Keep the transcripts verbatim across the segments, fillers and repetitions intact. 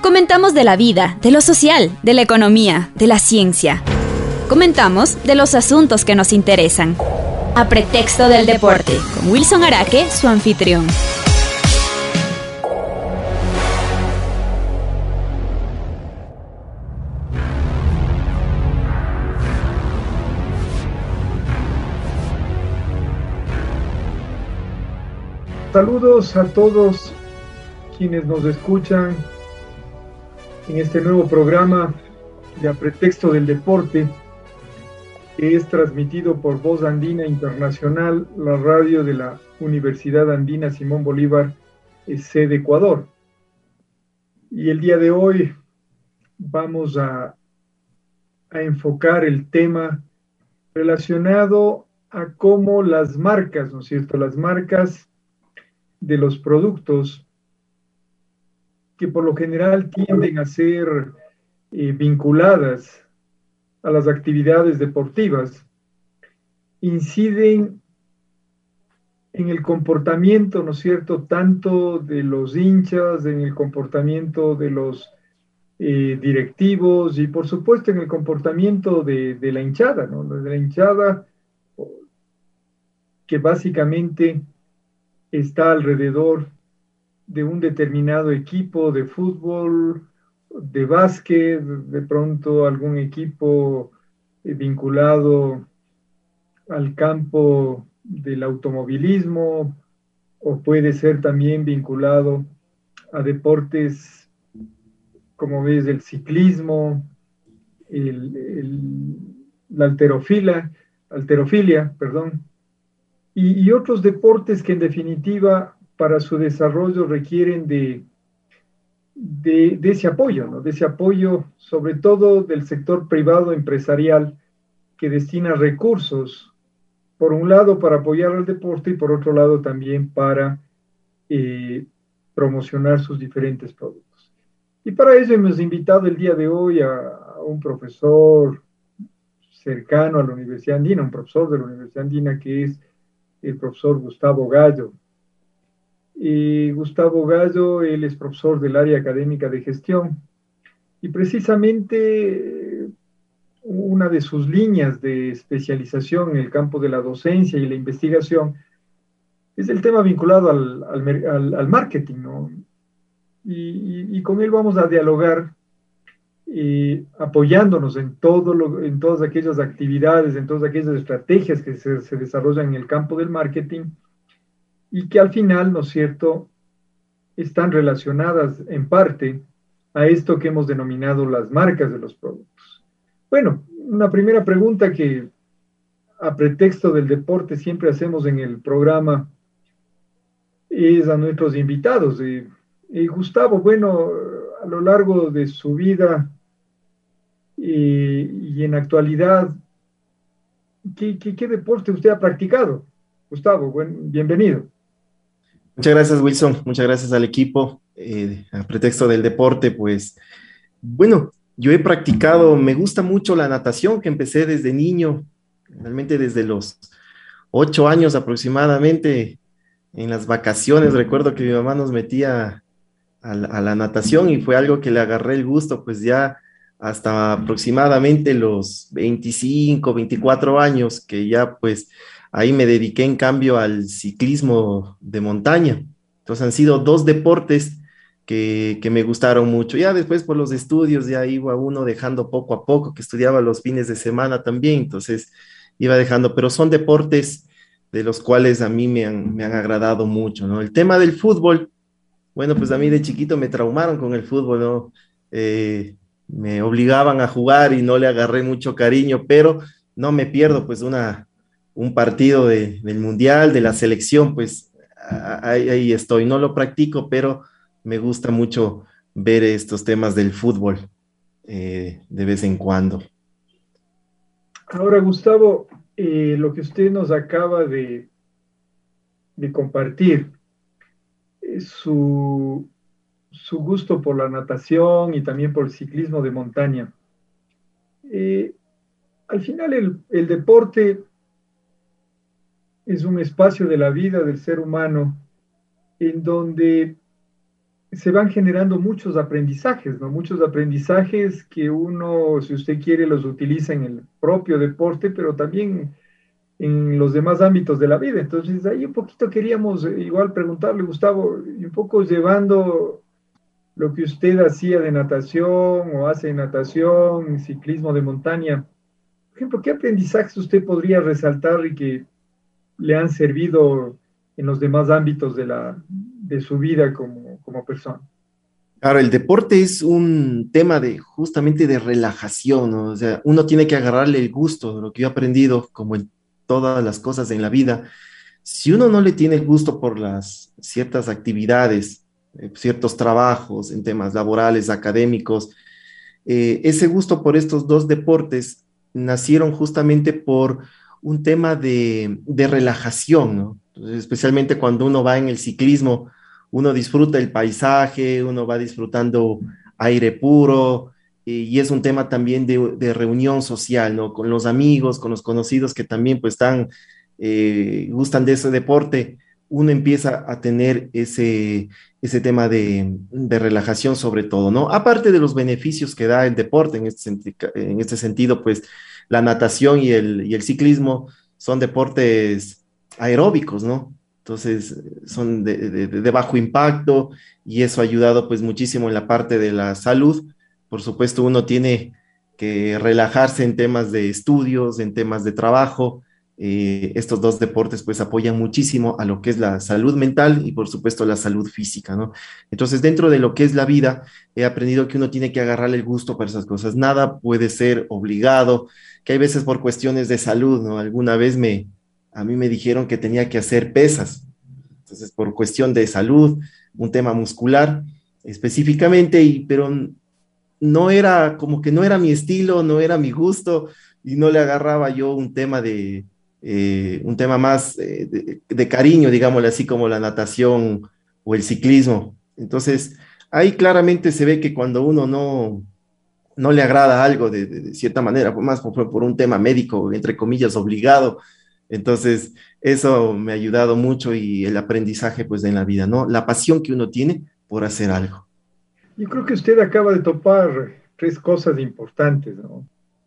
Comentamos de la vida, de lo social, de la economía, de la ciencia. Comentamos de los asuntos que nos interesan. A pretexto del deporte, con Wilson Araque, su anfitrión. Saludos a todos quienes nos escuchan en este nuevo programa de A Pretexto del Deporte, que es transmitido por Voz Andina Internacional, la radio de la Universidad Andina Simón Bolívar, sede Ecuador. Y el día de hoy vamos a, a enfocar el tema relacionado a cómo las marcas, ¿no es cierto?, las marcas de los productos que por lo general tienden a ser eh, vinculadas a las actividades deportivas, inciden en el comportamiento, ¿no es cierto?, tanto de los hinchas, en el comportamiento de los eh, directivos y por supuesto en el comportamiento de, de la hinchada, ¿no? De la hinchada que básicamente está alrededor de un determinado equipo de fútbol, de básquet, de pronto algún equipo eh, vinculado al campo del automovilismo, o puede ser también vinculado a deportes como ves el ciclismo, el, el, la alterofilia, alterofilia, perdón, y, y otros deportes que en definitiva para su desarrollo requieren de, de, de ese apoyo, ¿no? De ese apoyo sobre todo del sector privado empresarial que destina recursos, por un lado para apoyar al deporte y por otro lado también para eh, promocionar sus diferentes productos. Y para ello hemos invitado el día de hoy a, a un profesor cercano a la Universidad Andina, un profesor de la Universidad Andina que es el profesor Gustavo Gallo. Y Gustavo Gallo, él es profesor del área académica de gestión y precisamente una de sus líneas de especialización en el campo de la docencia y la investigación es el tema vinculado al, al, al, al marketing, ¿no? Y, y, y con él vamos a dialogar eh, apoyándonos en, todo lo, en todas aquellas actividades, en todas aquellas estrategias que se, se desarrollan en el campo del marketing y que al final, ¿no es cierto?, están relacionadas en parte a esto que hemos denominado las marcas de los productos. Bueno, una primera pregunta que a pretexto del deporte siempre hacemos en el programa es a nuestros invitados. Eh, eh, Gustavo, bueno, a lo largo de su vida eh, y en actualidad, ¿qué, qué, qué deporte usted ha practicado? Gustavo, buen, bienvenido. Muchas gracias, Wilson. Muchas gracias al equipo. Eh, a pretexto del deporte, pues, bueno, yo he practicado, me gusta mucho la natación, que empecé desde niño, realmente desde los ocho años aproximadamente, en las vacaciones. Recuerdo que mi mamá nos metía a la, a la natación y fue algo que le agarré el gusto, pues ya hasta aproximadamente los veinticinco, veinticuatro años, que ya pues ahí me dediqué en cambio al ciclismo de montaña. Entonces han sido dos deportes que, que me gustaron mucho. Ya después por los estudios ya iba uno dejando poco a poco, que estudiaba los fines de semana también, entonces iba dejando, pero son deportes de los cuales a mí me han, me han agradado mucho, ¿no? El tema del fútbol, bueno, pues a mí de chiquito me traumaron con el fútbol, ¿no? Eh, me obligaban a jugar y no le agarré mucho cariño, pero no me pierdo pues una, un partido de, del mundial, de la selección, pues ahí, ahí estoy. No lo practico, pero me gusta mucho ver estos temas del fútbol eh, de vez en cuando. Ahora, Gustavo, eh, lo que usted nos acaba de, de compartir es su, su gusto por la natación y también por el ciclismo de montaña. Eh, al final el, el deporte es un espacio de la vida del ser humano en donde se van generando muchos aprendizajes, ¿no? Muchos aprendizajes que uno, si usted quiere, los utiliza en el propio deporte, pero también en los demás ámbitos de la vida. Entonces, ahí un poquito queríamos eh, igual preguntarle, Gustavo, y un poco llevando lo que usted hacía de natación o hace de natación, ciclismo de montaña. Por ejemplo, ¿qué aprendizajes usted podría resaltar y que le han servido en los demás ámbitos de, la, de su vida como, como persona? Claro, el deporte es un tema de justamente de relajación, ¿no? O sea, uno tiene que agarrarle el gusto, lo que yo he aprendido, como en todas las cosas en la vida. Si uno no le tiene el gusto por las ciertas actividades, eh, ciertos trabajos en temas laborales, académicos, eh, ese gusto por estos dos deportes nacieron justamente por un tema de, de relajación, ¿no? Entonces, especialmente cuando uno va en el ciclismo, uno disfruta el paisaje, uno va disfrutando aire puro, y, y es un tema también de, de reunión social, ¿no? Con los amigos, con los conocidos que también pues están, eh, gustan de ese deporte, uno empieza a tener ese, ese tema de, de relajación sobre todo, ¿no? Aparte de los beneficios que da el deporte, en este, senti- en este sentido, pues la natación y el, y el ciclismo son deportes aeróbicos, ¿no? Entonces, son de, de- de bajo impacto y eso ha ayudado pues muchísimo en la parte de la salud. Por supuesto, uno tiene que relajarse en temas de estudios, en temas de trabajo. Eh, estos dos deportes pues apoyan muchísimo a lo que es la salud mental y por supuesto la salud física, ¿no? Entonces, dentro de lo que es la vida, he aprendido que uno tiene que agarrarle el gusto para esas cosas. Nada puede ser obligado, que hay veces por cuestiones de salud, ¿no? Alguna vez me, a mí me dijeron que tenía que hacer pesas. Entonces, por cuestión de salud, un tema muscular específicamente, y, pero no era como que no era mi estilo, no era mi gusto y no le agarraba yo un tema de, eh, un tema más eh, de, de cariño, digámosle así, como la natación o el ciclismo. Entonces, ahí claramente se ve que cuando uno no, no le agrada algo de, de, de cierta manera, más por, por un tema médico, entre comillas, obligado. Entonces, eso me ha ayudado mucho y el aprendizaje, pues, en la vida, ¿no? La pasión que uno tiene por hacer algo. Yo creo que usted acaba de topar tres cosas importantes, ¿no?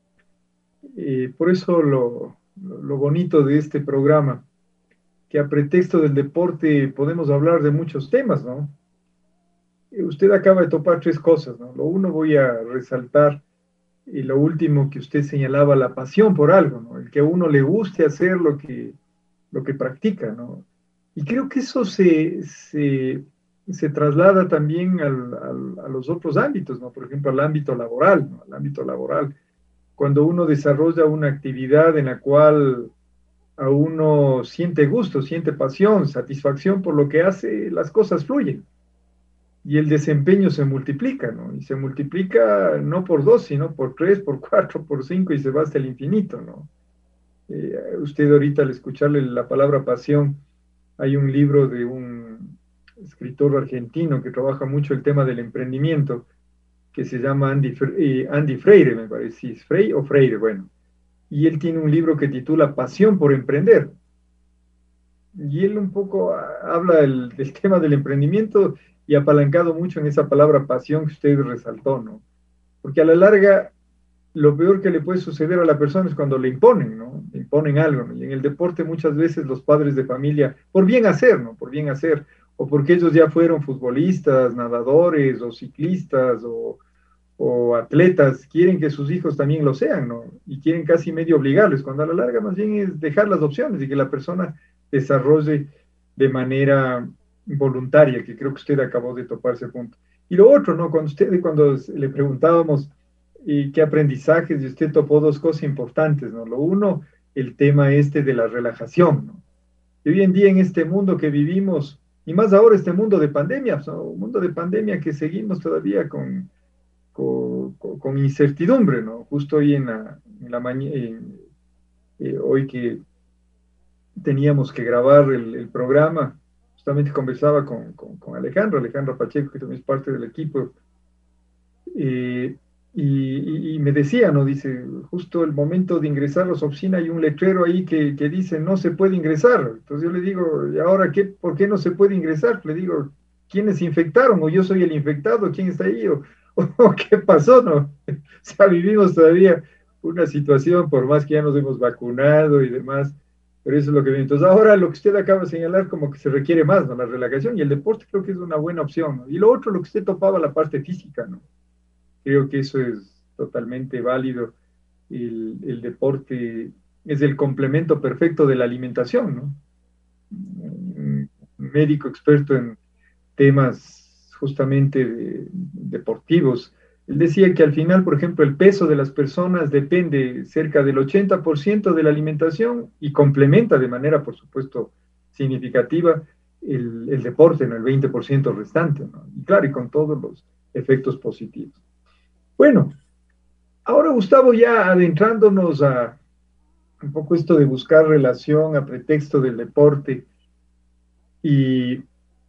Eh, por eso lo, lo bonito de este programa, que a pretexto del deporte podemos hablar de muchos temas, ¿no? Eh, Usted acaba de topar tres cosas, ¿no? Lo uno voy a resaltar y lo último que usted señalaba, la pasión por algo, ¿no? El que a uno le guste hacer lo que, lo que practica, ¿no? Y creo que eso se, se, se traslada también al, al, a los otros ámbitos, ¿no? Por ejemplo, al ámbito laboral, ¿no? Al ámbito laboral. Cuando uno desarrolla una actividad en la cual a uno siente gusto, siente pasión, satisfacción por lo que hace, las cosas fluyen y el desempeño se multiplica, ¿no? Y se multiplica no por dos, sino por tres, por cuatro, por cinco y se va hasta el infinito, ¿no? Eh, usted ahorita al escucharle la palabra pasión, hay un libro de un escritor argentino que trabaja mucho el tema del emprendimiento, que se llama Andy, eh, Andy Freire, me parece, si es Freire o Freire, bueno. Y él tiene un libro que titula Pasión por Emprender. Y él un poco habla del, del tema del emprendimiento y apalancado mucho en esa palabra pasión que usted resaltó, ¿no? Porque a la larga, lo peor que le puede suceder a la persona es cuando le imponen, ¿no? Le imponen algo, ¿no? Y en el deporte muchas veces los padres de familia, por bien hacer, ¿no? Por bien hacer, o porque ellos ya fueron futbolistas, nadadores, o ciclistas, o, o atletas, quieren que sus hijos también lo sean, ¿no? Y quieren casi medio obligarles, cuando a la larga más bien es dejar las opciones y que la persona desarrolle de manera voluntaria, que creo que usted acabó de topar ese punto. Y lo otro, ¿no? Cuando usted, cuando le preguntábamos y qué aprendizajes, y usted topó dos cosas importantes, ¿no? Lo uno, el tema este de la relajación, ¿no? Y hoy en día en este mundo que vivimos, y más ahora este mundo de pandemia, ¿no? Un mundo de pandemia que seguimos todavía con, con, con incertidumbre, ¿no? Justo hoy en la, en la mañana, eh, hoy que teníamos que grabar el, el programa, justamente conversaba con, con, con Alejandro, Alejandro Pacheco, que también es parte del equipo, eh, y, y, me decía, ¿no? Dice, justo el momento de ingresar a su oficina hay un letrero ahí que, que dice no se puede ingresar. Entonces yo le digo, ¿y ahora qué? ¿Por qué no se puede ingresar? Le digo, ¿quiénes se infectaron? ¿O yo soy el infectado? ¿Quién está ahí? ¿O, o qué pasó? ¿No? O sea, vivimos todavía una situación, por más que ya nos hemos vacunado y demás, pero eso es lo que viene. Entonces, ahora lo que usted acaba de señalar, como que se requiere más, ¿no? La relajación y el deporte creo que es una buena opción, ¿no? Y lo otro, lo que usted topaba, la parte física, ¿no? Creo que eso es totalmente válido. El, el deporte es el complemento perfecto de la alimentación, ¿no? Un médico experto en temas justamente de, deportivos. Él decía que al final, por ejemplo, el peso de las personas depende cerca del ochenta por ciento de la alimentación y complementa de manera, por supuesto, significativa el, el deporte, ¿no? El veinte por ciento restante, ¿no? Y claro, y con todos los efectos positivos. Bueno, ahora Gustavo, ya adentrándonos a un poco esto de buscar relación a pretexto del deporte y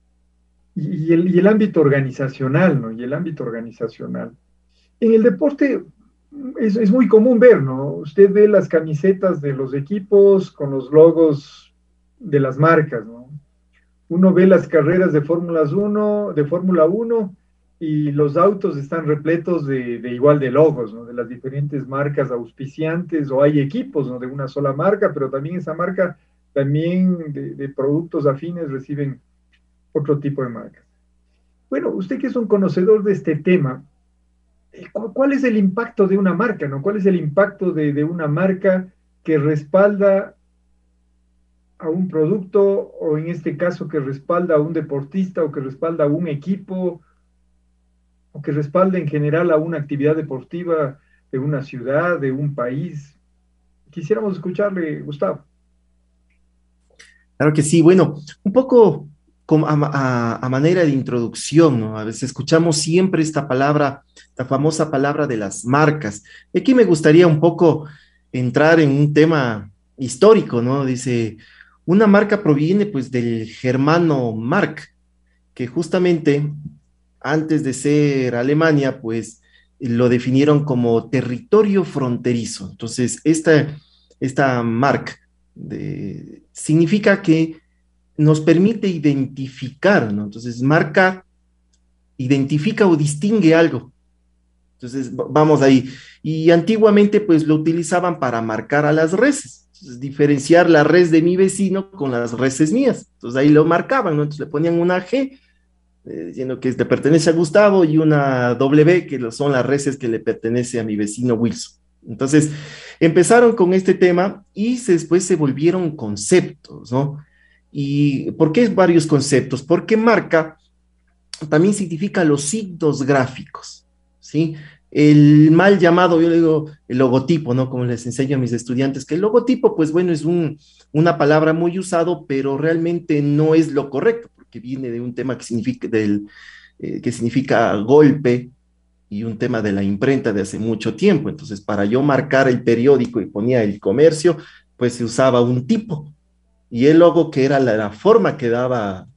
Y el, y el ámbito organizacional, ¿no? Y el ámbito organizacional. En el deporte es, es muy común ver, ¿no? Usted ve las camisetas de los equipos con los logos de las marcas, ¿no? Uno ve las carreras de Fórmula uno, de Fórmula uno y los autos están repletos de, de igual de logos, ¿no? De las diferentes marcas auspiciantes, o hay equipos, ¿no? De una sola marca, pero también esa marca, también de, de productos afines reciben otro tipo de marcas. Bueno, usted que es un conocedor de este tema, ¿cuál es el impacto de una marca, no? ¿Cuál es el impacto de, de una marca que respalda a un producto, o en este caso que respalda a un deportista, o que respalda a un equipo, o que respalda en general a una actividad deportiva de una ciudad, de un país? Quisiéramos escucharle, Gustavo. Claro que sí, bueno, un poco como a, a- a manera de introducción, ¿no? A veces escuchamos siempre esta palabra, la famosa palabra de las marcas. Y aquí me gustaría un poco entrar en un tema histórico, ¿no? Dice, una marca proviene pues del germano Mark, que justamente antes de ser Alemania, pues lo definieron como territorio fronterizo. Entonces, esta, esta marca de, significa que nos permite identificar, ¿no? Entonces, marca identifica o distingue algo. Entonces, vamos ahí. Y antiguamente, pues lo utilizaban para marcar a las reses. Entonces, diferenciar la res de mi vecino con las reses mías. Entonces, ahí lo marcaban, ¿no? Entonces, le ponían una G, eh, diciendo que le pertenece a Gustavo, y una W, que son las reses que le pertenece a mi vecino Wilson. Entonces, empezaron con este tema y se, después se volvieron conceptos, ¿no? ¿Y por qué varios conceptos? Porque marca también significa los signos gráficos, ¿sí? El mal llamado, yo le digo, el logotipo, ¿no? Como les enseño a mis estudiantes, que el logotipo, pues bueno, es un, una palabra muy usado, pero realmente no es lo correcto, porque viene de un tema que significa, del, eh, que significa golpe, y un tema de la imprenta de hace mucho tiempo. Entonces, para yo marcar el periódico y ponía el comercio, pues se usaba un tipo, y el logo que era la, la forma que daba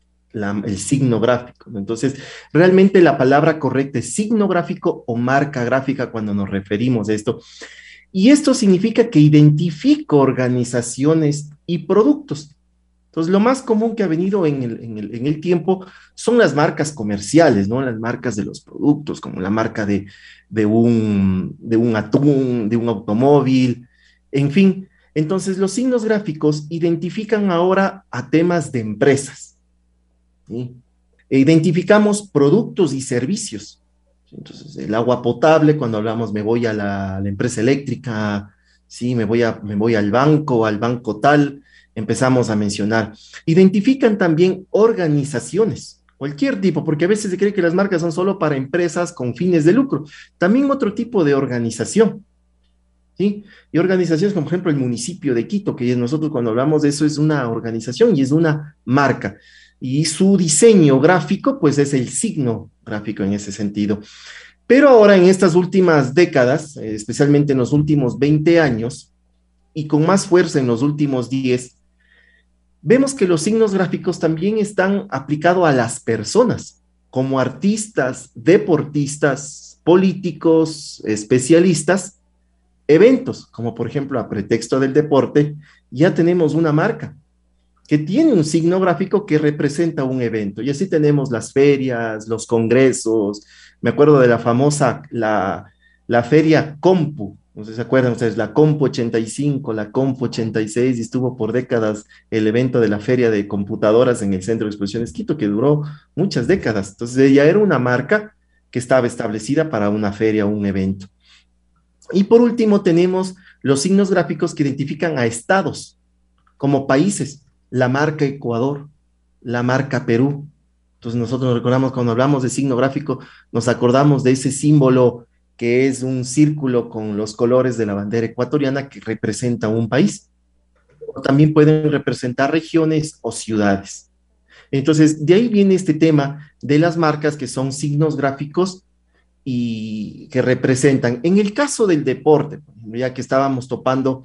la, el signo gráfico, ¿no? Entonces, realmente la palabra correcta es signo gráfico o marca gráfica cuando nos referimos a esto. Y esto significa que identifico organizaciones y productos. Entonces, lo más común que ha venido en el, en el, en el tiempo son las marcas comerciales, ¿no? Las marcas de los productos, como la marca de, de, un, de un atún, de un automóvil, en fin. Entonces, los signos gráficos identifican ahora a temas de empresas, ¿sí? E identificamos productos y servicios. Entonces, el agua potable, cuando hablamos, me voy a la, a la empresa eléctrica, sí, me voy, a, me voy al banco, al banco tal, empezamos a mencionar. Identifican también organizaciones, cualquier tipo, porque a veces se cree que las marcas son solo para empresas con fines de lucro. También otro tipo de organización, ¿sí? Y organizaciones como, por ejemplo, el municipio de Quito, que nosotros cuando hablamos de eso es una organización y es una marca. Y su diseño gráfico, pues es el signo gráfico en ese sentido. Pero ahora en estas últimas décadas, eh, especialmente en los últimos veinte años, y con más fuerza en los últimos diez, vemos que los signos gráficos también están aplicados a las personas, como artistas, deportistas, políticos, especialistas, eventos, como por ejemplo a pretexto del deporte, ya tenemos una marca. que tiene un signo gráfico que representa un evento. Y así tenemos las ferias, los congresos. Me acuerdo de la famosa, la, la feria Compu. No sé si se acuerdan ustedes, la Compu ochenta y cinco, la Compu ochenta y seis, y estuvo por décadas el evento de la feria de computadoras en el Centro de Exposiciones Quito, que duró muchas décadas. Entonces ella era una marca que estaba establecida para una feria o un evento. Y por último tenemos los signos gráficos que identifican a estados como países, la marca Ecuador, la marca Perú. Entonces nosotros nos recordamos cuando hablamos de signo gráfico, nos acordamos de ese símbolo que es un círculo con los colores de la bandera ecuatoriana que representa un país. También pueden representar regiones o ciudades. Entonces, de ahí viene este tema de las marcas que son signos gráficos y que representan. En el caso del deporte, ya que estábamos topando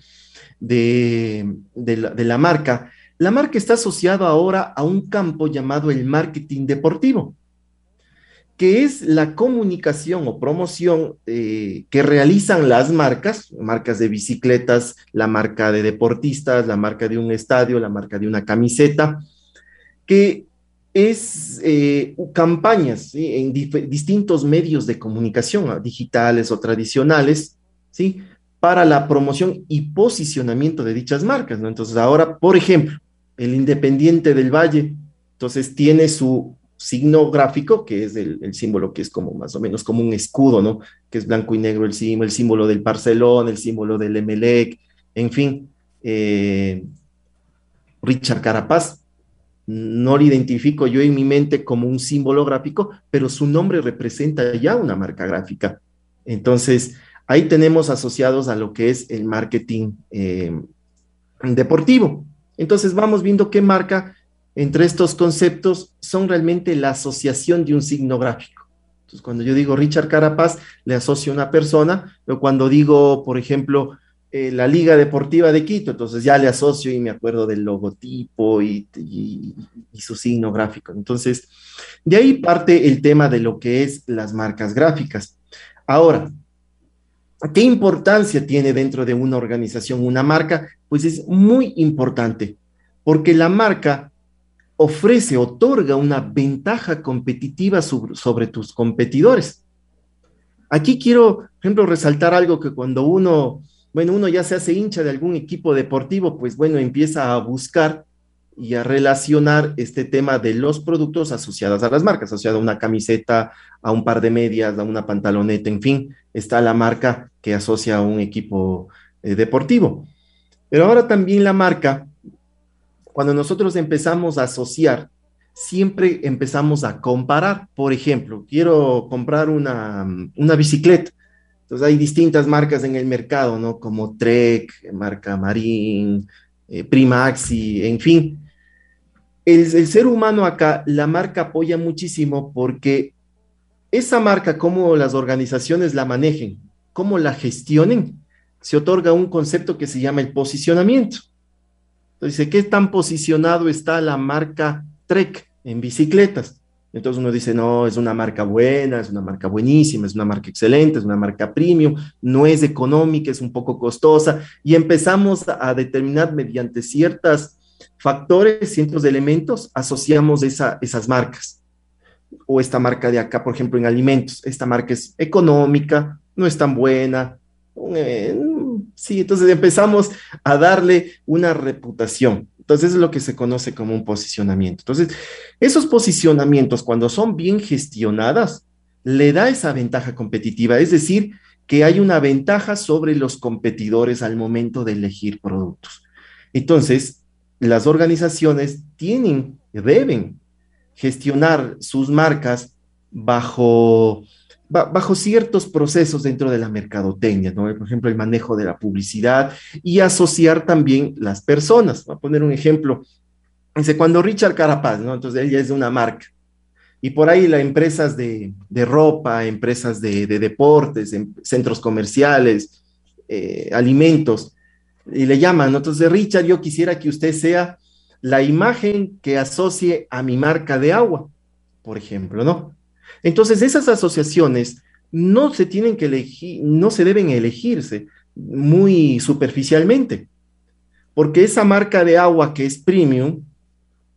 de, de, la, de la marca, la marca está asociada ahora a un campo llamado el marketing deportivo, que es la comunicación o promoción eh, que realizan las marcas, marcas de bicicletas, la marca de deportistas, la marca de un estadio, la marca de una camiseta, que es eh, campañas, ¿sí?, en dif- distintos medios de comunicación, digitales o tradicionales, ¿sí?, para la promoción y posicionamiento de dichas marcas, ¿no? Entonces ahora, por ejemplo, el Independiente del Valle, entonces tiene su signo gráfico, que es el, el símbolo que es como más o menos como un escudo, ¿no? Que es blanco y negro el símbolo, el símbolo del Barcelona, el símbolo del Emelec, en fin, eh, Richard Carapaz. No lo identifico yo en mi mente como un símbolo gráfico, pero su nombre representa ya una marca gráfica. Entonces, ahí tenemos asociados a lo que es el marketing eh, deportivo. Entonces, vamos viendo qué marca entre estos conceptos son realmente la asociación de un signo gráfico. Entonces, cuando yo digo Richard Carapaz, le asocio a una persona, pero cuando digo, por ejemplo, eh, la Liga Deportiva de Quito, entonces ya le asocio y me acuerdo del logotipo y, y, y su signo gráfico. Entonces, de ahí parte el tema de lo que es las marcas gráficas. Ahora, ¿qué importancia tiene dentro de una organización una marca? Pues es muy importante, porque la marca ofrece, otorga una ventaja competitiva sobre, sobre tus competidores. Aquí quiero, por ejemplo, resaltar algo que cuando uno, bueno, uno ya se hace hincha de algún equipo deportivo, pues bueno, empieza a buscar y a relacionar este tema de los productos asociados a las marcas, asociado a una camiseta, a un par de medias, a una pantaloneta, en fin, está la marca que asocia a un equipo eh, deportivo. Pero ahora también la marca, cuando nosotros empezamos a asociar, siempre empezamos a comparar. Por ejemplo, quiero comprar una, una bicicleta. Entonces hay distintas marcas en el mercado, ¿no? Como Trek, marca Marín, eh, Primaxi, en fin. El, el ser humano acá, la marca apoya muchísimo porque esa marca, cómo las organizaciones la manejen, cómo la gestionen, se otorga un concepto que se llama el posicionamiento. Entonces, ¿qué tan posicionado está la marca Trek en bicicletas? Entonces uno dice, no, es una marca buena, es una marca buenísima, es una marca excelente, es una marca premium, no es económica, es un poco costosa, y empezamos a, a determinar mediante ciertos factores, ciertos elementos, asociamos esa, esas marcas. O esta marca de acá, por ejemplo, en alimentos, esta marca es económica, no es tan buena, eh, sí, entonces empezamos a darle una reputación. Entonces es lo que se conoce como un posicionamiento. Entonces, esos posicionamientos, cuando son bien gestionadas, le da esa ventaja competitiva, es decir, que hay una ventaja sobre los competidores al momento de elegir productos. Entonces, las organizaciones tienen, deben gestionar sus marcas bajo bajo ciertos procesos dentro de la mercadotecnia, ¿no? Por ejemplo, el manejo de la publicidad y asociar también las personas. Voy a poner un ejemplo. Dice, cuando Richard Carapaz, ¿no? Entonces él ya es de una marca. Y por ahí las empresas de, de ropa, empresas de, de deportes, en centros comerciales, eh, alimentos, y le llaman, ¿no? Entonces, Richard, yo quisiera que usted sea la imagen que asocie a mi marca de agua, por ejemplo, ¿no? Entonces, esas asociaciones no se tienen que elegir, no se deben elegirse muy superficialmente, porque esa marca de agua que es premium,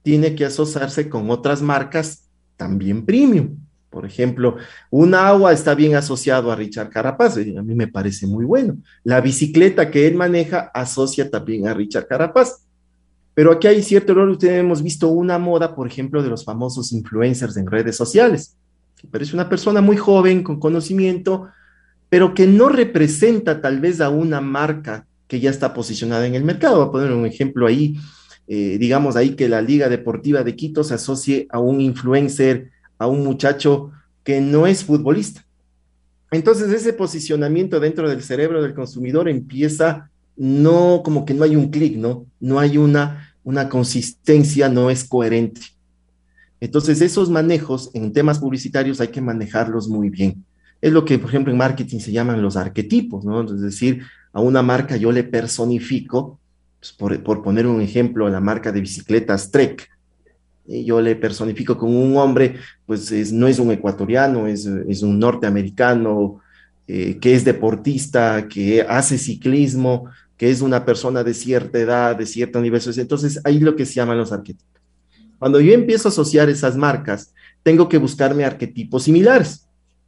tiene que asociarse con otras marcas también premium. Por ejemplo, un agua está bien asociado a Richard Carapaz, y a mí me parece muy bueno. La bicicleta que él maneja asocia también a Richard Carapaz. Pero aquí hay cierto error. Ustedes hemos visto una moda, por ejemplo, de los famosos influencers en redes sociales. Que parece una persona muy joven, con conocimiento, pero que no representa tal vez a una marca que ya está posicionada en el mercado. Voy a poner un ejemplo ahí, eh, digamos ahí que la Liga Deportiva de Quito se asocie a un influencer, a un muchacho que no es futbolista. Entonces ese posicionamiento dentro del cerebro del consumidor empieza, no, como que no hay un clic, ¿no? No hay una, una consistencia, no es coherente. Entonces esos manejos en temas publicitarios hay que manejarlos muy bien. Es lo que, por ejemplo, en marketing se llaman los arquetipos, ¿no? Es decir, a una marca yo le personifico, pues por, por poner un ejemplo, la marca de bicicletas Trek, y yo le personifico con un hombre, pues es, no es un ecuatoriano, es, es un norteamericano, eh, que es deportista, que hace ciclismo, que es una persona de cierta edad, de cierto nivel social. Entonces, ahí lo que se llaman los arquetipos. Cuando yo empiezo a asociar esas marcas, tengo que buscarme arquetipos similares,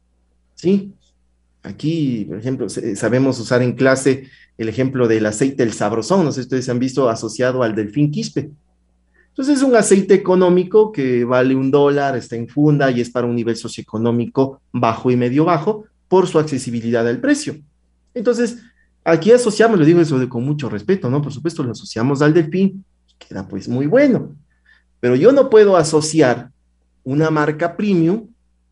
¿sí? Aquí, por ejemplo, sabemos usar en clase el ejemplo del aceite El Sabrosón, no sé si ustedes han visto asociado al Delfín Quispe. Entonces es un aceite económico que vale un dólar, está en funda y es para un nivel socioeconómico bajo y medio bajo por su accesibilidad al precio. Entonces, aquí asociamos, le digo eso de, con mucho respeto, ¿no? Por supuesto, lo asociamos al Delfín, queda pues muy bueno. Pero yo no puedo asociar una marca premium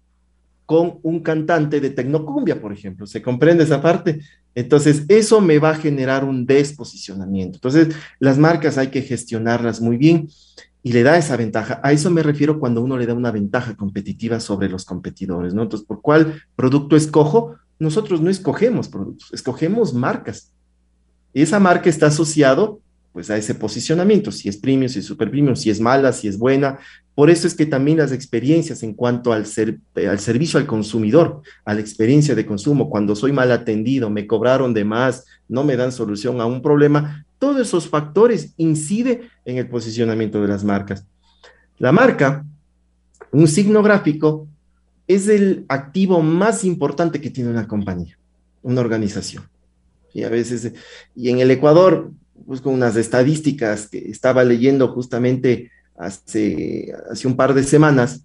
con un cantante de tecnocumbia, por ejemplo. ¿Se comprende esa parte? Entonces, eso me va a generar un desposicionamiento. Entonces, las marcas hay que gestionarlas muy bien y le da esa ventaja. A eso me refiero cuando uno le da una ventaja competitiva sobre los competidores, ¿no? Entonces, ¿por cuál producto escojo? Nosotros no escogemos productos, escogemos marcas. Y esa marca está asociado pues a ese posicionamiento, si es premium, si es super premium, si es mala, si es buena. Por eso es que también las experiencias en cuanto al, ser, al servicio al consumidor, a la experiencia de consumo, cuando soy mal atendido, me cobraron de más, no me dan solución a un problema, todos esos factores inciden en el posicionamiento de las marcas. La marca, un signo gráfico, es el activo más importante que tiene una compañía, una organización. Y a veces, y en el Ecuador, busco unas estadísticas que estaba leyendo justamente hace, hace un par de semanas,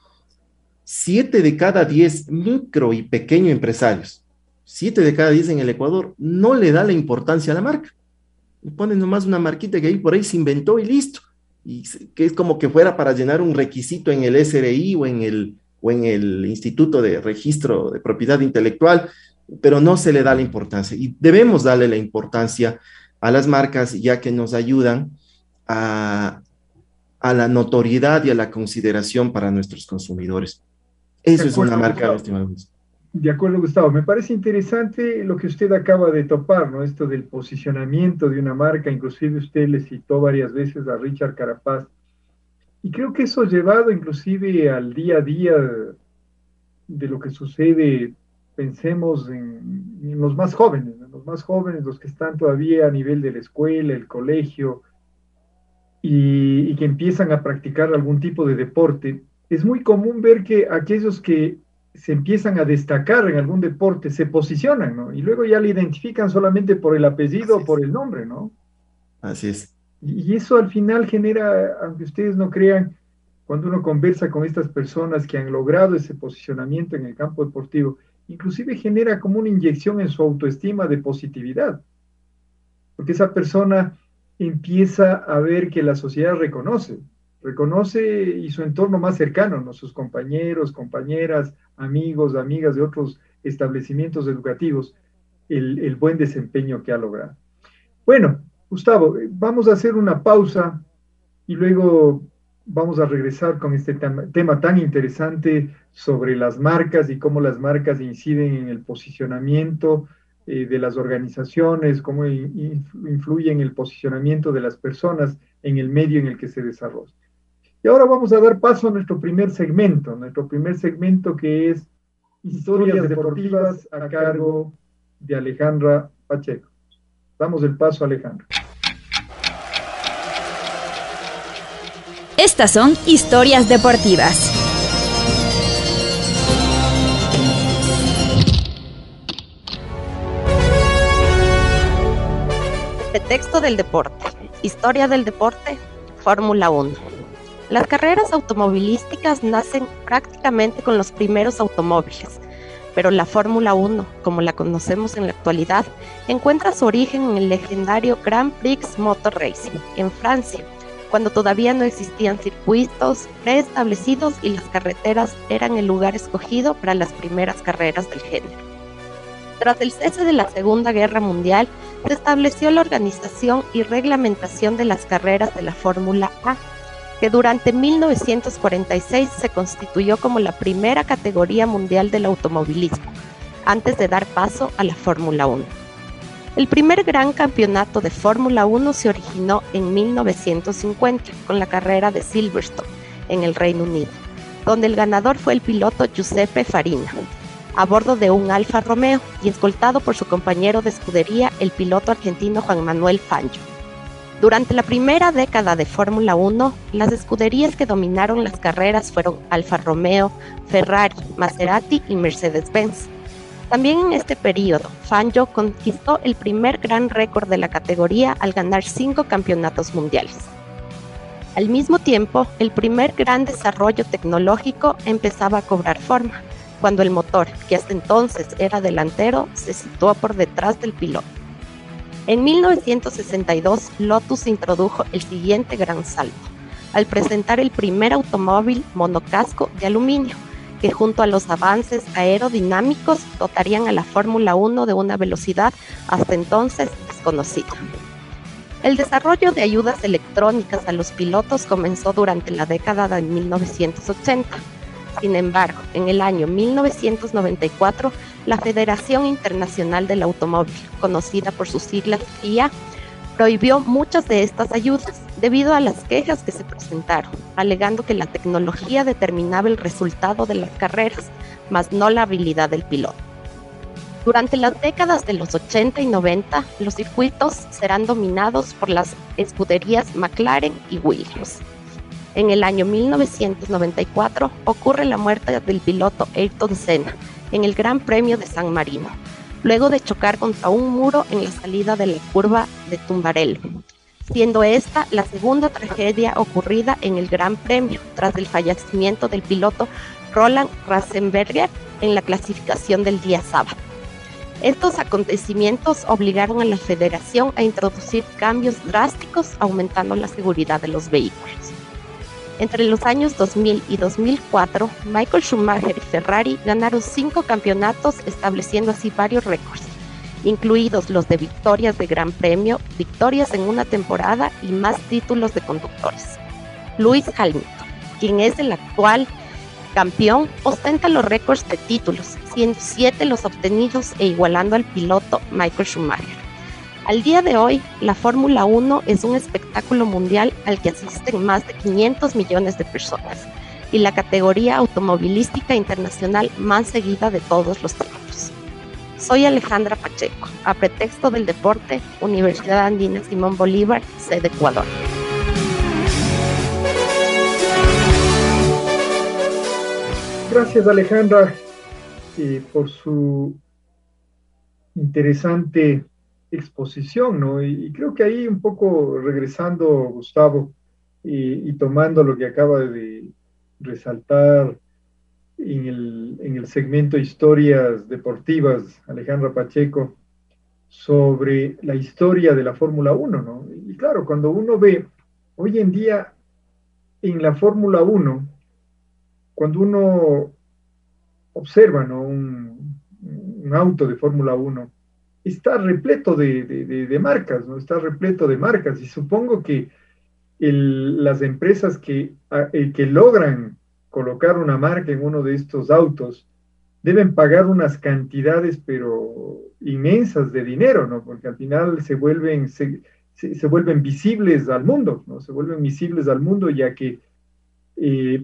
siete de cada diez micro y pequeño empresarios, siete de cada diez en el Ecuador, no le da la importancia a la marca. Le ponen nomás una marquita que ahí por ahí se inventó y listo. Y que es como que fuera para llenar un requisito en el S R I o en el, o en el Instituto de Registro de Propiedad Intelectual, pero no se le da la importancia. Y debemos darle la importancia a las marcas, ya que nos ayudan a, a la notoriedad y a la consideración para nuestros consumidores. Eso es una marca, estimado. De acuerdo, Gustavo. Me parece interesante lo que usted acaba de topar, ¿no? Esto del posicionamiento de una marca. Inclusive usted le citó varias veces a Richard Carapaz. Y creo que eso llevado inclusive al día a día de lo que sucede, pensemos en, en los más jóvenes, ¿no? Los más jóvenes, los que están todavía a nivel de la escuela, el colegio, y, y que empiezan a practicar algún tipo de deporte. Es muy común ver que aquellos que se empiezan a destacar en algún deporte se posicionan, ¿no? Y luego ya le identifican solamente por el apellido o por el nombre, ¿no? Así es. Y, y eso al final genera, aunque ustedes no crean, cuando uno conversa con estas personas que han logrado ese posicionamiento en el campo deportivo, inclusive genera como una inyección en su autoestima de positividad, porque esa persona empieza a ver que la sociedad reconoce, reconoce y su entorno más cercano, ¿no? Sus compañeros, compañeras, amigos, amigas de otros establecimientos educativos, el, el buen desempeño que ha logrado. Bueno, Gustavo, vamos a hacer una pausa y luego vamos a regresar con este tema, tema tan interesante sobre las marcas y cómo las marcas inciden en el posicionamiento eh, de las organizaciones, cómo in, influye en el posicionamiento de las personas en el medio en el que se desarrolla. Y ahora vamos a dar paso a nuestro primer segmento, nuestro primer segmento que es Historias Deportivas a cargo de Alejandra Pacheco. Damos el paso a Alejandra. Estas son historias deportivas. Pretexto del deporte. Historia del deporte, Fórmula uno. Las carreras automovilísticas nacen prácticamente con los primeros automóviles, pero la Fórmula uno, como la conocemos en la actualidad, encuentra su origen en el legendario Grand Prix Motor Racing, en Francia, cuando todavía no existían circuitos preestablecidos y las carreteras eran el lugar escogido para las primeras carreras del género. Tras el cese de la Segunda Guerra Mundial, se estableció la organización y reglamentación de las carreras de la Fórmula A, que durante mil novecientos cuarenta y seis se constituyó como la primera categoría mundial del automovilismo, antes de dar paso a la Fórmula uno. El primer gran campeonato de Fórmula uno se originó en mil novecientos cincuenta con la carrera de Silverstone, en el Reino Unido, donde el ganador fue el piloto Giuseppe Farina, a bordo de un Alfa Romeo y escoltado por su compañero de escudería, el piloto argentino Juan Manuel Fangio. Durante la primera década de Fórmula uno, las escuderías que dominaron las carreras fueron Alfa Romeo, Ferrari, Maserati y Mercedes-Benz. También en este periodo, Fangio conquistó el primer gran récord de la categoría al ganar cinco campeonatos mundiales. Al mismo tiempo, el primer gran desarrollo tecnológico empezaba a cobrar forma, cuando el motor, que hasta entonces era delantero, se situó por detrás del piloto. En mil novecientos sesenta y dos, Lotus introdujo el siguiente gran salto, al presentar el primer automóvil monocasco de aluminio, que junto a los avances aerodinámicos dotarían a la Fórmula uno de una velocidad hasta entonces desconocida. El desarrollo de ayudas electrónicas a los pilotos comenzó durante la década de mil novecientos ochenta. Sin embargo, en el año mil novecientos noventa y cuatro, la Federación Internacional del Automóvil, conocida por sus siglas F I A, prohibió muchas de estas ayudas debido a las quejas que se presentaron, alegando que la tecnología determinaba el resultado de las carreras, mas no la habilidad del piloto. Durante las décadas de los ochenta y noventa, los circuitos serán dominados por las escuderías McLaren y Williams. En el año mil novecientos noventa y cuatro ocurre la muerte del piloto Ayrton Senna en el Gran Premio de San Marino, luego de chocar contra un muro en la salida de la curva de Tumbarello, siendo esta la segunda tragedia ocurrida en el Gran Premio tras el fallecimiento del piloto Roland Ratzenberger en la clasificación del día sábado. Estos acontecimientos obligaron a la federación a introducir cambios drásticos, aumentando la seguridad de los vehículos. Entre los años dos mil y dos mil cuatro, Michael Schumacher y Ferrari ganaron cinco campeonatos, estableciendo así varios récords, incluidos los de victorias de Gran Premio, victorias en una temporada y más títulos de conductores. Lewis Hamilton, quien es el actual campeón, ostenta los récords de títulos, siendo siete los obtenidos e igualando al piloto Michael Schumacher. Al día de hoy, la Fórmula uno es un espectáculo mundial al que asisten más de quinientos millones de personas y la categoría automovilística internacional más seguida de todos los tiempos. Soy Alejandra Pacheco, a pretexto del deporte, Universidad Andina Simón Bolívar, sede Ecuador. Gracias, Alejandra, eh, por su interesante exposición, ¿no? Y, y creo que ahí un poco regresando, Gustavo, y, y tomando lo que acaba de resaltar en el, en el segmento Historias Deportivas, Alejandra Pacheco, sobre la historia de la Fórmula uno, ¿no? Y claro, cuando uno ve hoy en día en la Fórmula uno, cuando uno observa, ¿no?, un, un auto de Fórmula uno, está repleto de, de, de, de marcas, ¿no? Está repleto de marcas, y supongo que el, las empresas que, a, eh, que logran colocar una marca en uno de estos autos deben pagar unas cantidades pero inmensas de dinero, ¿no? Porque al final se vuelven, se, se, se vuelven visibles al mundo, ¿no? Se vuelven visibles al mundo, ya que eh,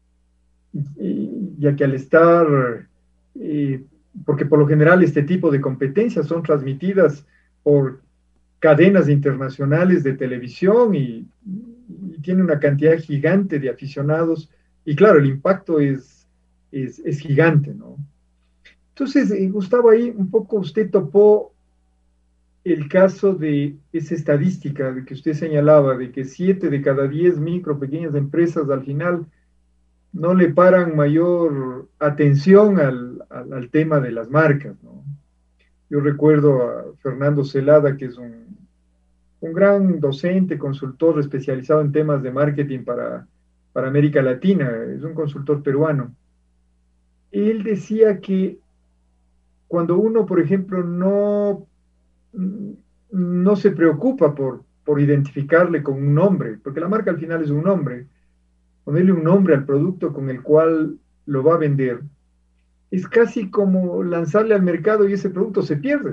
ya que al estar eh, porque por lo general este tipo de competencias son transmitidas por cadenas internacionales de televisión y, y tiene una cantidad gigante de aficionados y claro, el impacto es, es, es gigante, ¿no? Entonces, eh, Gustavo, ahí un poco usted topó el caso de esa estadística de que usted señalaba, de que siete de cada diez micro, pequeñas empresas al final no le paran mayor atención al, al, al tema de las marcas, ¿no? Yo recuerdo a Fernando Celada, que es un, un gran docente, consultor especializado en temas de marketing para, para América Latina, es un consultor peruano. Él decía que cuando uno, por ejemplo, no, no se preocupa por, por identificarle con un nombre, porque la marca al final es un nombre, ponerle un nombre al producto con el cual lo va a vender, es casi como lanzarle al mercado y ese producto se pierde.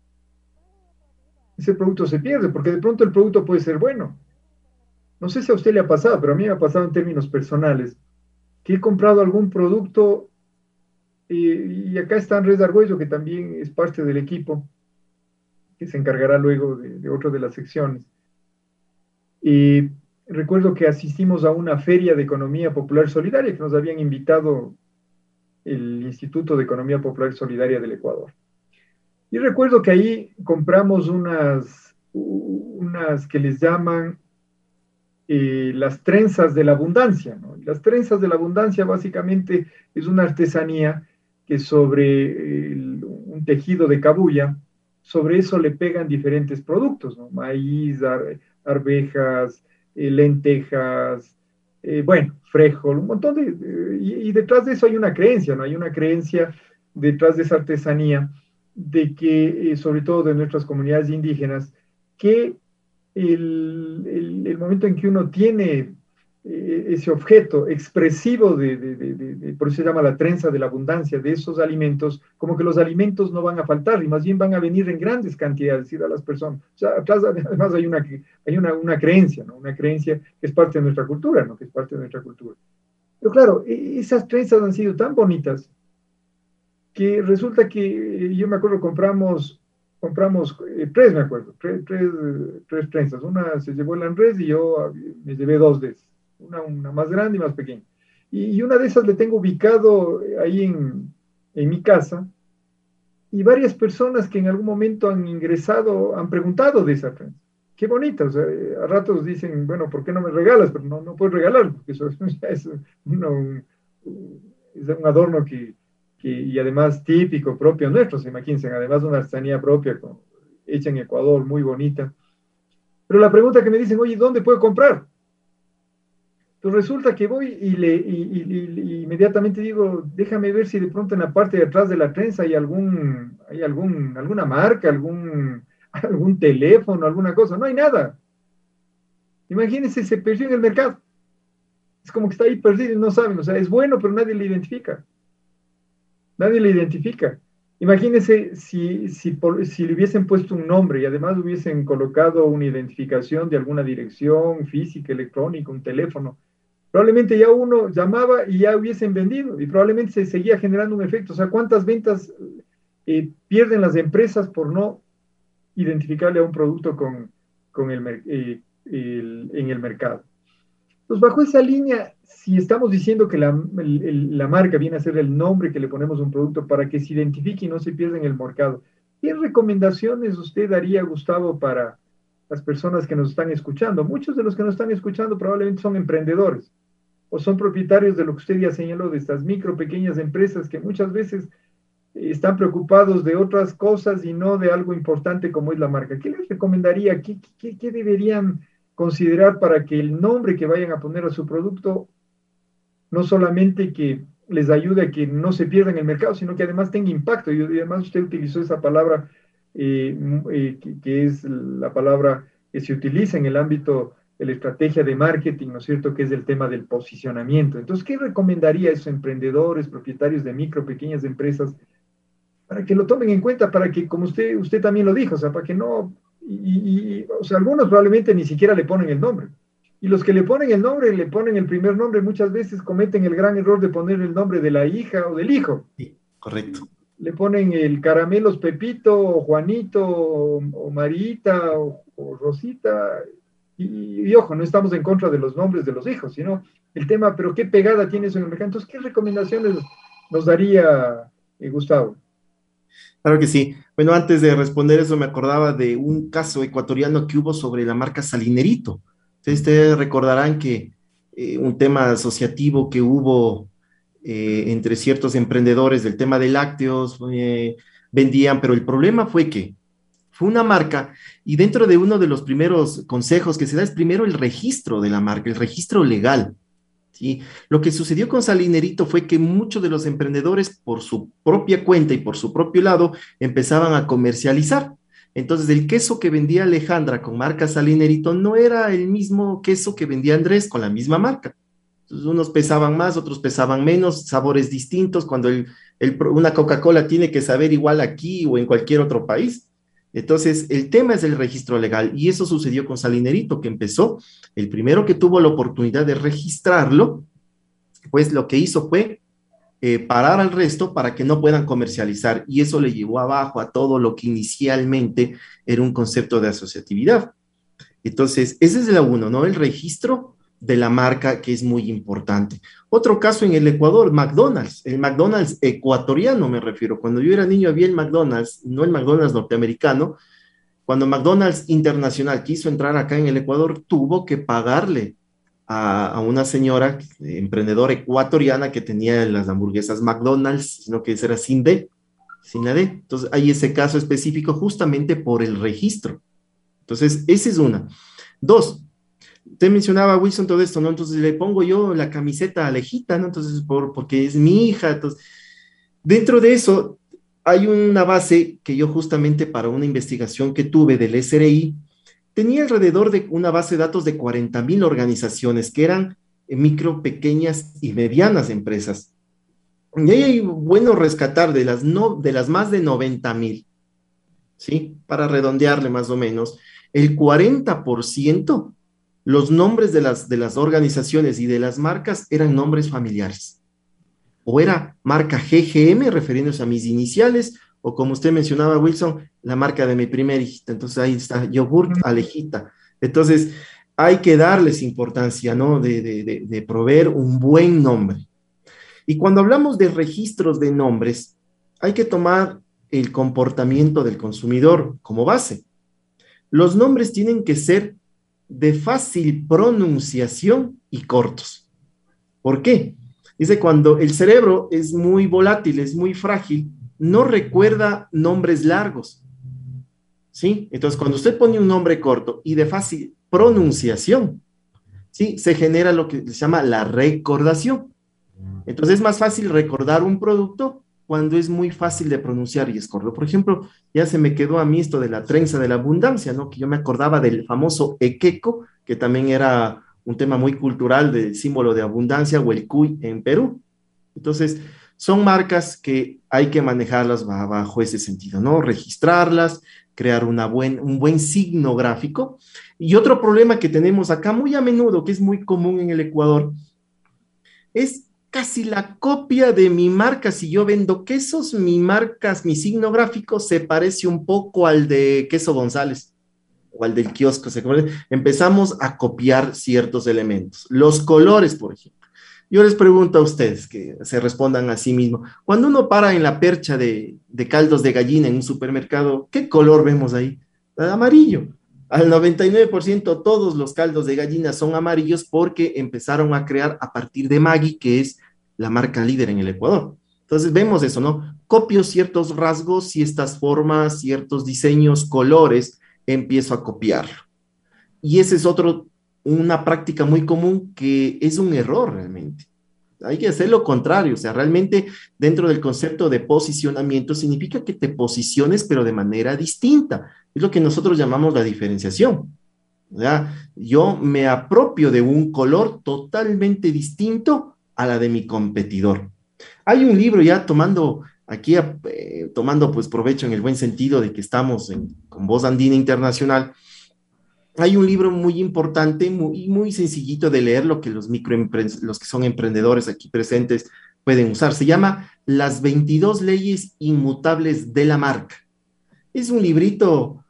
Ese producto se pierde, porque de pronto el producto puede ser bueno. No sé si a usted le ha pasado, pero a mí me ha pasado en términos personales, que he comprado algún producto, eh, y acá está Andrés Argüello, que también es parte del equipo, que se encargará luego de, de otra de las secciones. Y recuerdo que asistimos a una feria de economía popular solidaria que nos habían invitado el Instituto de Economía Popular Solidaria del Ecuador. Y recuerdo que ahí compramos unas, unas que les llaman eh, las trenzas de la abundancia, ¿no? Las trenzas de la abundancia básicamente es una artesanía que sobre el, un tejido de cabuya, sobre eso le pegan diferentes productos, ¿no? Maíz, ar, arvejas, eh, lentejas, eh, bueno, frijol, un montón de... de y, y detrás de eso hay una creencia, ¿no? Hay una creencia detrás de esa artesanía de que, eh, sobre todo de nuestras comunidades indígenas, que el, el, el momento en que uno tiene eh, ese objeto expresivo, de, de, de, de, de, por eso se llama la trenza de la abundancia, de esos alimentos, como que los alimentos no van a faltar y más bien van a venir en grandes cantidades, decir a las personas. O sea, atrás además hay una, hay una, una creencia, ¿no? Una creencia que es parte de nuestra cultura, ¿no? Que es parte de nuestra cultura. Pero claro, esas trenzas han sido tan bonitas que resulta que yo me acuerdo compramos, compramos eh, tres, me acuerdo, tres, tres, tres trenzas. Una se llevó el Andrés y yo me llevé dos de esas, una, una más grande y más pequeña. Y, y una de esas le tengo ubicado ahí en, en mi casa y varias personas que en algún momento han ingresado, han preguntado de esa trenza. Qué bonita, o sea, a ratos dicen, bueno, ¿por qué no me regalas? Pero no, no puedes regalar, porque eso es, es, uno, un, es un adorno que y además típico, propio nuestro, imagínense, además una artesanía propia, con, hecha en Ecuador, muy bonita. Pero la pregunta que me dicen, oye, ¿dónde puedo comprar? Entonces resulta que voy y, le, y, y, y inmediatamente digo, déjame ver si de pronto en la parte de atrás de la trenza hay, algún, hay algún, alguna marca, algún, algún teléfono, alguna cosa. No hay nada. Imagínense, se perdió en el mercado. Es como que está ahí perdido y no saben. O sea, es bueno, pero nadie le identifica. Nadie le identifica. Imagínense si, si, por, si le hubiesen puesto un nombre y además hubiesen colocado una identificación de alguna dirección física, electrónica, un teléfono. Probablemente ya uno llamaba y ya hubiesen vendido y probablemente se seguía generando un efecto. O sea, ¿cuántas ventas eh, pierden las empresas por no identificarle a un producto con, con el, eh, el, en el mercado? Pues bajo esa línea, si estamos diciendo que la, el, el, la marca viene a ser el nombre que le ponemos a un producto para que se identifique y no se pierda en el mercado, ¿qué recomendaciones usted daría, Gustavo, para las personas que nos están escuchando? Muchos de los que nos están escuchando probablemente son emprendedores o son propietarios de lo que usted ya señaló, de estas micro, pequeñas empresas que muchas veces están preocupados de otras cosas y no de algo importante como es la marca. ¿Qué les recomendaría? ¿Qué, qué, qué deberían considerar para que el nombre que vayan a poner a su producto no solamente que les ayude a que no se pierda en el mercado, sino que además tenga impacto? Y además usted utilizó esa palabra eh, eh, que, que es la palabra que se utiliza en el ámbito de la estrategia de marketing, ¿no es cierto?, que es el tema del posicionamiento. Entonces, ¿qué recomendaría a esos emprendedores, propietarios de micro, pequeñas empresas, para que lo tomen en cuenta, para que, como usted, usted también lo dijo, o sea, para que no... Y, y, o sea, algunos probablemente ni siquiera le ponen el nombre. Y los que le ponen el nombre, le ponen el primer nombre, muchas veces cometen el gran error de poner el nombre de la hija o del hijo. Sí, correcto. Le ponen el Caramelos Pepito, o Juanito, o, o Marita, o, o Rosita. Y, y, y, ojo, no estamos en contra de los nombres de los hijos, sino el tema, pero ¿qué pegada tiene eso en el mercado? Entonces, ¿qué recomendaciones nos daría eh, Gustavo? Claro que sí. Bueno, antes de responder eso, me acordaba de un caso ecuatoriano que hubo sobre la marca Salinerito. Entonces, ustedes recordarán que eh, un tema asociativo que hubo eh, entre ciertos emprendedores del tema de lácteos, eh, vendían, pero el problema fue que fue una marca y dentro de uno de los primeros consejos que se da es primero el registro de la marca, el registro legal. ¿Sí? Lo que sucedió con Salinerito fue que muchos de los emprendedores, por su propia cuenta y por su propio lado, empezaban a comercializar. Entonces, el queso que vendía Alejandra con marca Salinerito no era el mismo queso que vendía Andrés con la misma marca. Entonces, unos pesaban más, otros pesaban menos, sabores distintos, cuando el, el, una Coca-Cola tiene que saber igual aquí o en cualquier otro país. Entonces, el tema es el registro legal y eso sucedió con Salinerito, que empezó, el primero que tuvo la oportunidad de registrarlo, pues lo que hizo fue eh, parar al resto para que no puedan comercializar y eso le llevó abajo a todo lo que inicialmente era un concepto de asociatividad. Entonces, ese es la uno, ¿no? El registro de la marca que es muy importante. Otro caso en el Ecuador, McDonald's, el McDonald's ecuatoriano me refiero. Cuando yo era niño había el McDonald's, no el McDonald's norteamericano. Cuando McDonald's Internacional quiso entrar acá en el Ecuador, tuvo que pagarle a, a una señora eh, emprendedora ecuatoriana que tenía las hamburguesas McDonald's, sino que era sin D, sin la D. Entonces hay ese caso específico justamente por el registro. Entonces, esa es una. Dos, usted mencionaba, Wilson, todo esto, ¿no? Entonces le pongo yo la camiseta a Alejita, ¿no? Entonces, por, porque es mi hija. Entonces, dentro de eso, hay una base que yo justamente para una investigación que tuve del S R I, tenía alrededor de una base de datos de cuarenta mil organizaciones que eran micro, pequeñas y medianas empresas. Y ahí hay bueno rescatar de las, no, de las más de noventa mil, ¿sí? Para redondearle más o menos, el cuarenta por ciento los nombres de las, de las organizaciones y de las marcas eran nombres familiares. O era marca G G M, refiriéndose a mis iniciales, o como usted mencionaba, Wilson, la marca de mi primer hijita. Entonces ahí está, yogurt Alejita. Entonces hay que darles importancia, ¿no? De, de, de, de proveer un buen nombre. Y cuando hablamos de registros de nombres, hay que tomar el comportamiento del consumidor como base. Los nombres tienen que ser de fácil pronunciación y cortos. ¿Por qué? Dice, cuando el cerebro es muy volátil, es muy frágil, no recuerda nombres largos. ¿Sí? Entonces, cuando usted pone un nombre corto y de fácil pronunciación, ¿sí? Se genera lo que se llama la recordación. Entonces, es más fácil recordar un producto cuando es muy fácil de pronunciar y es corto. Por ejemplo, ya se me quedó a mí esto de la trenza de la abundancia, ¿no? Que yo me acordaba del famoso equeco, que también era un tema muy cultural del símbolo de abundancia, o el cuy en Perú. Entonces, son marcas que hay que manejarlas bajo ese sentido, ¿no? Registrarlas, crear una buen, un buen signo gráfico. Y otro problema que tenemos acá muy a menudo, que es muy común en el Ecuador, es casi la copia de mi marca. Si yo vendo quesos, mi marca, mi signo gráfico se parece un poco al de Queso González o al del kiosco. Empezamos a copiar ciertos elementos. Los colores, por ejemplo. Yo les pregunto a ustedes que se respondan a sí mismos. Cuando uno para en la percha de, de caldos de gallina en un supermercado, ¿qué color vemos ahí? El amarillo. Al noventa y nueve por ciento todos los caldos de gallina son amarillos porque empezaron a crear a partir de Maggi, que es la marca líder en el Ecuador. Entonces vemos eso, ¿no? Copio ciertos rasgos, ciertas formas, ciertos diseños, colores, empiezo a copiarlo. Y ese es otro, una práctica muy común que es un error realmente. Hay que hacer lo contrario, o sea, realmente dentro del concepto de posicionamiento significa que te posiciones pero de manera distinta. Es lo que nosotros llamamos la diferenciación. O sea, yo me apropio de un color totalmente distinto a la de mi competidor. Hay un libro ya tomando aquí, eh, tomando pues provecho en el buen sentido de que estamos en, con Voz Andina Internacional. Hay un libro muy importante, muy, muy sencillito de leer, lo que los, los que son emprendedores aquí presentes pueden usar. Se llama Las veintidós leyes inmutables de la marca. Es un librito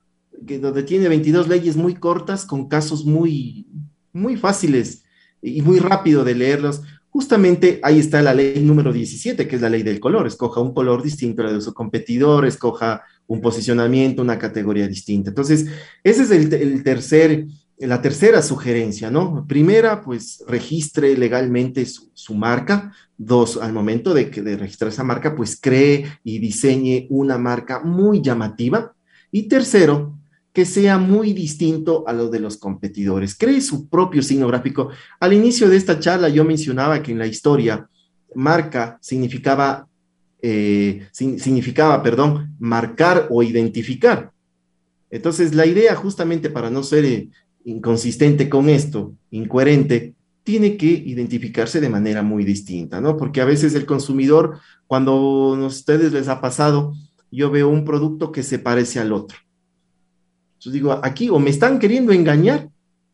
que donde tiene veintidós leyes muy cortas con casos muy, muy fáciles y muy rápido de leerlos. Justamente ahí está la ley número diecisiete, que es la ley del color. Escoja un color distinto al de su competidor, escoja un posicionamiento, una categoría distinta. Entonces, ese es el, el tercer, la tercera sugerencia, ¿no? Primera, pues registre legalmente su, su marca. Dos, al momento de, que, de registrar esa marca, pues cree y diseñe una marca muy llamativa. Y tercero, que sea muy distinto a lo de los competidores. Cree su propio signo gráfico. Al inicio de esta charla yo mencionaba que en la historia marca significaba, eh, sin, significaba, perdón, marcar o identificar. Entonces la idea, justamente para no ser eh, inconsistente con esto, incoherente, tiene que identificarse de manera muy distinta, ¿no? Porque a veces el consumidor, cuando a ustedes les ha pasado, yo veo un producto que se parece al otro. Entonces digo, aquí o me están queriendo engañar,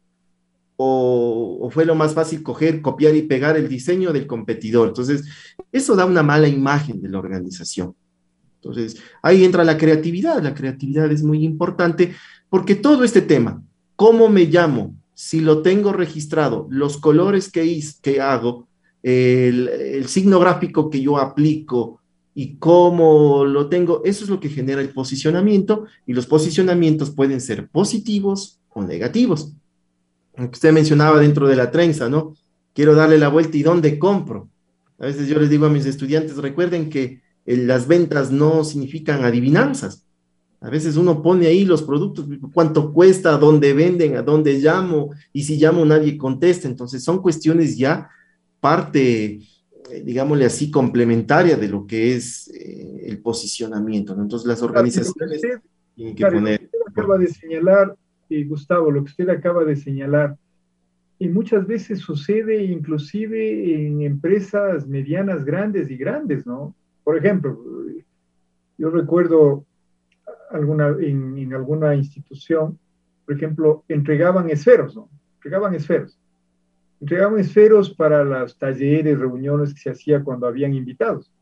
o, o fue lo más fácil coger, copiar y pegar el diseño del competidor. Entonces, eso da una mala imagen de la organización. Entonces, ahí entra la creatividad. La creatividad es muy importante porque todo este tema, cómo me llamo, si lo tengo registrado, los colores que, hice, que hago, el, el signo gráfico que yo aplico, y cómo lo tengo, eso es lo que genera el posicionamiento, y los posicionamientos pueden ser positivos o negativos. Lo que usted mencionaba dentro de la trenza, ¿no? Quiero darle la vuelta y ¿dónde compro? A veces yo les digo a mis estudiantes, recuerden que eh, las ventas no significan adivinanzas. A veces uno pone ahí los productos, cuánto cuesta, a dónde venden, a dónde llamo, y si llamo nadie contesta. Entonces son cuestiones ya parte, digámosle así, complementaria de lo que es eh, el posicionamiento, ¿no? Entonces las organizaciones usted, tienen que claro, poner... lo que usted acaba de señalar, eh, Gustavo, lo que usted acaba de señalar, y muchas veces sucede inclusive en empresas medianas, grandes y grandes, ¿no? Por ejemplo, yo recuerdo alguna, en, en alguna institución, por ejemplo, entregaban esferos, ¿no? Entregaban esferos. Entregaban esferos para los talleres, reuniones que se hacía cuando habían invitados.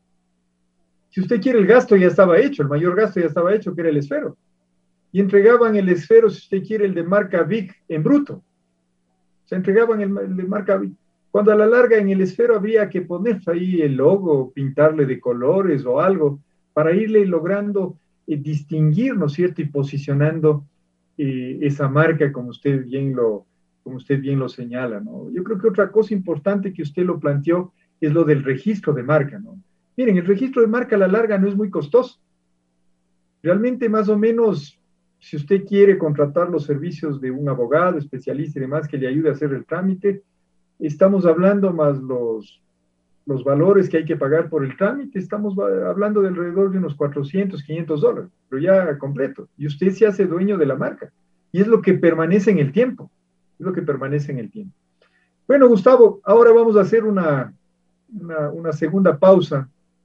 Si usted quiere, el gasto ya estaba hecho, el mayor gasto ya estaba hecho, que era el esfero. Y entregaban el esfero, si usted quiere, el de marca Vic en bruto. Se entregaban el, el de marca Vic. Cuando a la larga en el esfero había que poner ahí el logo, pintarle de colores o algo, para irle logrando eh, distinguir, ¿no es cierto? Y posicionando eh, esa marca como usted bien lo como usted bien lo señala, ¿no? Yo creo que otra cosa importante que usted lo planteó es lo del registro de marca, ¿no? Miren, el registro de marca a la larga no es muy costoso. Realmente, más o menos, si usted quiere contratar los servicios de un abogado, especialista y demás que le ayude a hacer el trámite, estamos hablando más los, los valores que hay que pagar por el trámite, estamos hablando de alrededor de unos cuatrocientos, quinientos dólares, pero ya completo. Y usted se hace dueño de la marca. Y es lo que permanece en el tiempo. Es lo que permanece en el tiempo. Bueno, Gustavo, ahora vamos a hacer una, una, una segunda pausa.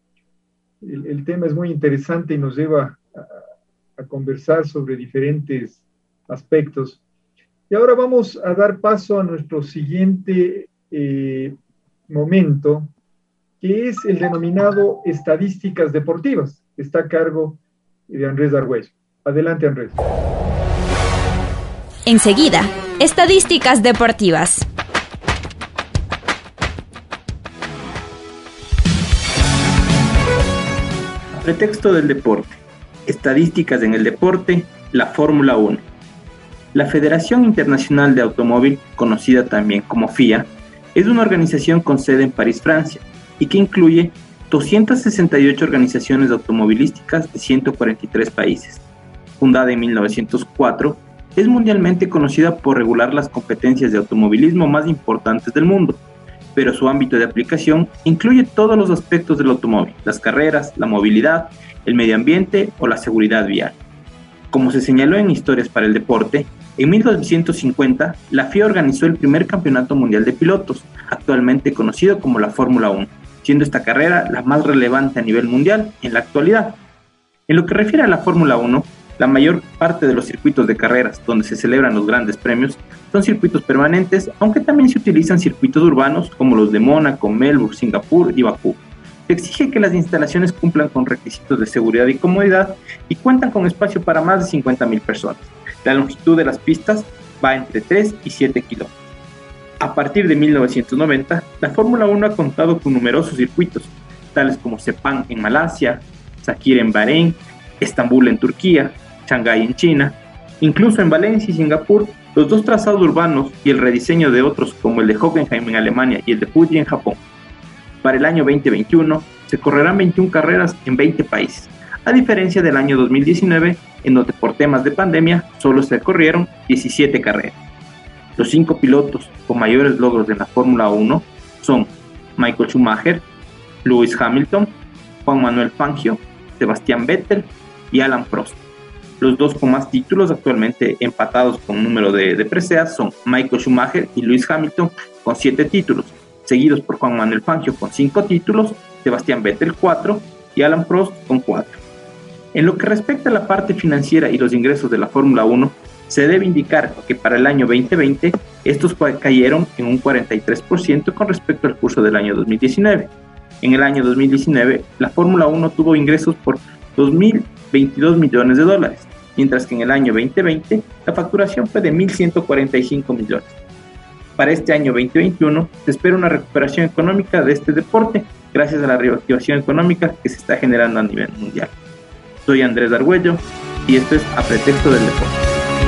El, el tema es muy interesante y nos lleva a, a conversar sobre diferentes aspectos. Y ahora vamos a dar paso a nuestro siguiente eh, momento, que es el denominado estadísticas deportivas. Está a cargo de Andrés Argüello. Adelante, Andrés. Enseguida, estadísticas deportivas. A pretexto del deporte, estadísticas en el deporte, la Fórmula uno. La Federación Internacional de Automóvil, conocida también como F I A, es una organización con sede en París, Francia, y que incluye doscientas sesenta y ocho organizaciones automovilísticas de ciento cuarenta y tres países. Fundada en mil novecientos cuatro, es mundialmente conocida por regular las competencias de automovilismo más importantes del mundo, pero su ámbito de aplicación incluye todos los aspectos del automóvil, las carreras, la movilidad, el medio ambiente o la seguridad vial. Como se señaló en Historias para el Deporte, en mil novecientos cincuenta, la F I A organizó el primer campeonato mundial de pilotos, actualmente conocido como la Fórmula uno, siendo esta carrera la más relevante a nivel mundial en la actualidad. En lo que refiere a la Fórmula uno, la mayor parte de los circuitos de carreras donde se celebran los grandes premios son circuitos permanentes, aunque también se utilizan circuitos urbanos como los de Mónaco, Melbourne, Singapur y Bakú. Se exige que las instalaciones cumplan con requisitos de seguridad y comodidad y cuentan con espacio para más de cincuenta mil personas. La longitud de las pistas va entre tres y siete kilómetros. A partir de mil novecientos noventa, la Fórmula uno ha contado con numerosos circuitos, tales como Sepang en Malasia, Sakir en Bahrein, Estambul en Turquía, Shanghái en China. Incluso en Valencia y Singapur, los dos trazados urbanos y el rediseño de otros como el de Hockenheim en Alemania y el de Fuji en Japón. Para el año veinte veintiuno se correrán veintiuna carreras en veinte países, a diferencia del año dos mil diecinueve, en donde por temas de pandemia solo se corrieron diecisiete carreras. Los cinco pilotos con mayores logros en la Fórmula uno son Michael Schumacher, Lewis Hamilton, Juan Manuel Fangio, Sebastián Vettel y Alan Prost. Los dos con más títulos actualmente empatados con número de, de preseas son Michael Schumacher y Lewis Hamilton con siete títulos, seguidos por Juan Manuel Fangio con cinco títulos, Sebastián Vettel cuatro y Alan Prost con cuatro. En lo que respecta a la parte financiera y los ingresos de la Fórmula uno, se debe indicar que para el año veinte veinte estos cayeron en un cuarenta y tres por ciento con respecto al curso del año dos mil diecinueve. En el año dos mil diecinueve, la Fórmula uno tuvo ingresos por dos mil veintidós millones de dólares, mientras que en el año veinte veinte la facturación fue de mil ciento cuarenta y cinco millones. Para este año veinte veintiuno se espera una recuperación económica de este deporte gracias a la reactivación económica que se está generando a nivel mundial. Soy Andrés Argüello y esto es A Pretexto del Deporte.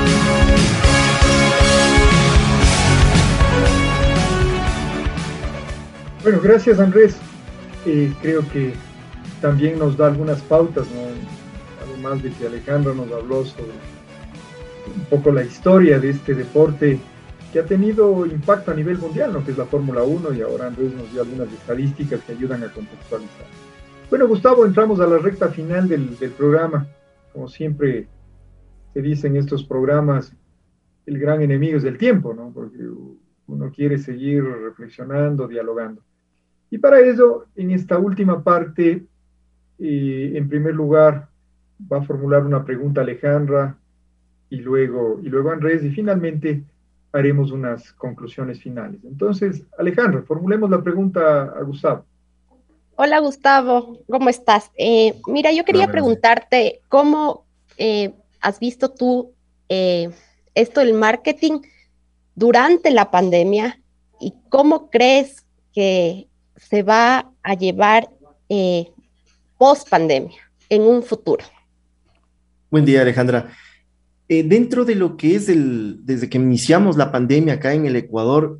Bueno, gracias Andrés. Eh, creo que también nos da algunas pautas, ¿no? Además de que Alejandro nos habló sobre un poco la historia de este deporte que ha tenido impacto a nivel mundial, ¿no? Que es la Fórmula uno, y ahora Andrés nos dio algunas estadísticas que ayudan a contextualizar. Bueno, Gustavo, entramos a la recta final del, del programa. Como siempre se dice en estos programas, el gran enemigo es el tiempo, ¿no? Porque uno quiere seguir reflexionando, dialogando. Y para eso, en esta última parte, eh, en primer lugar, va a formular una pregunta Alejandra, y luego, y luego Andrés, y finalmente haremos unas conclusiones finales. Entonces, Alejandra, formulemos la pregunta a Gustavo. Hola Gustavo, ¿cómo estás? Eh, mira, yo quería Hola, preguntarte cómo eh, has visto tú eh, esto del marketing durante la pandemia y cómo crees que se va a llevar eh, post pandemia en un futuro. Buen día, Alejandra. Eh, dentro de lo que es el, desde que iniciamos la pandemia acá en el Ecuador,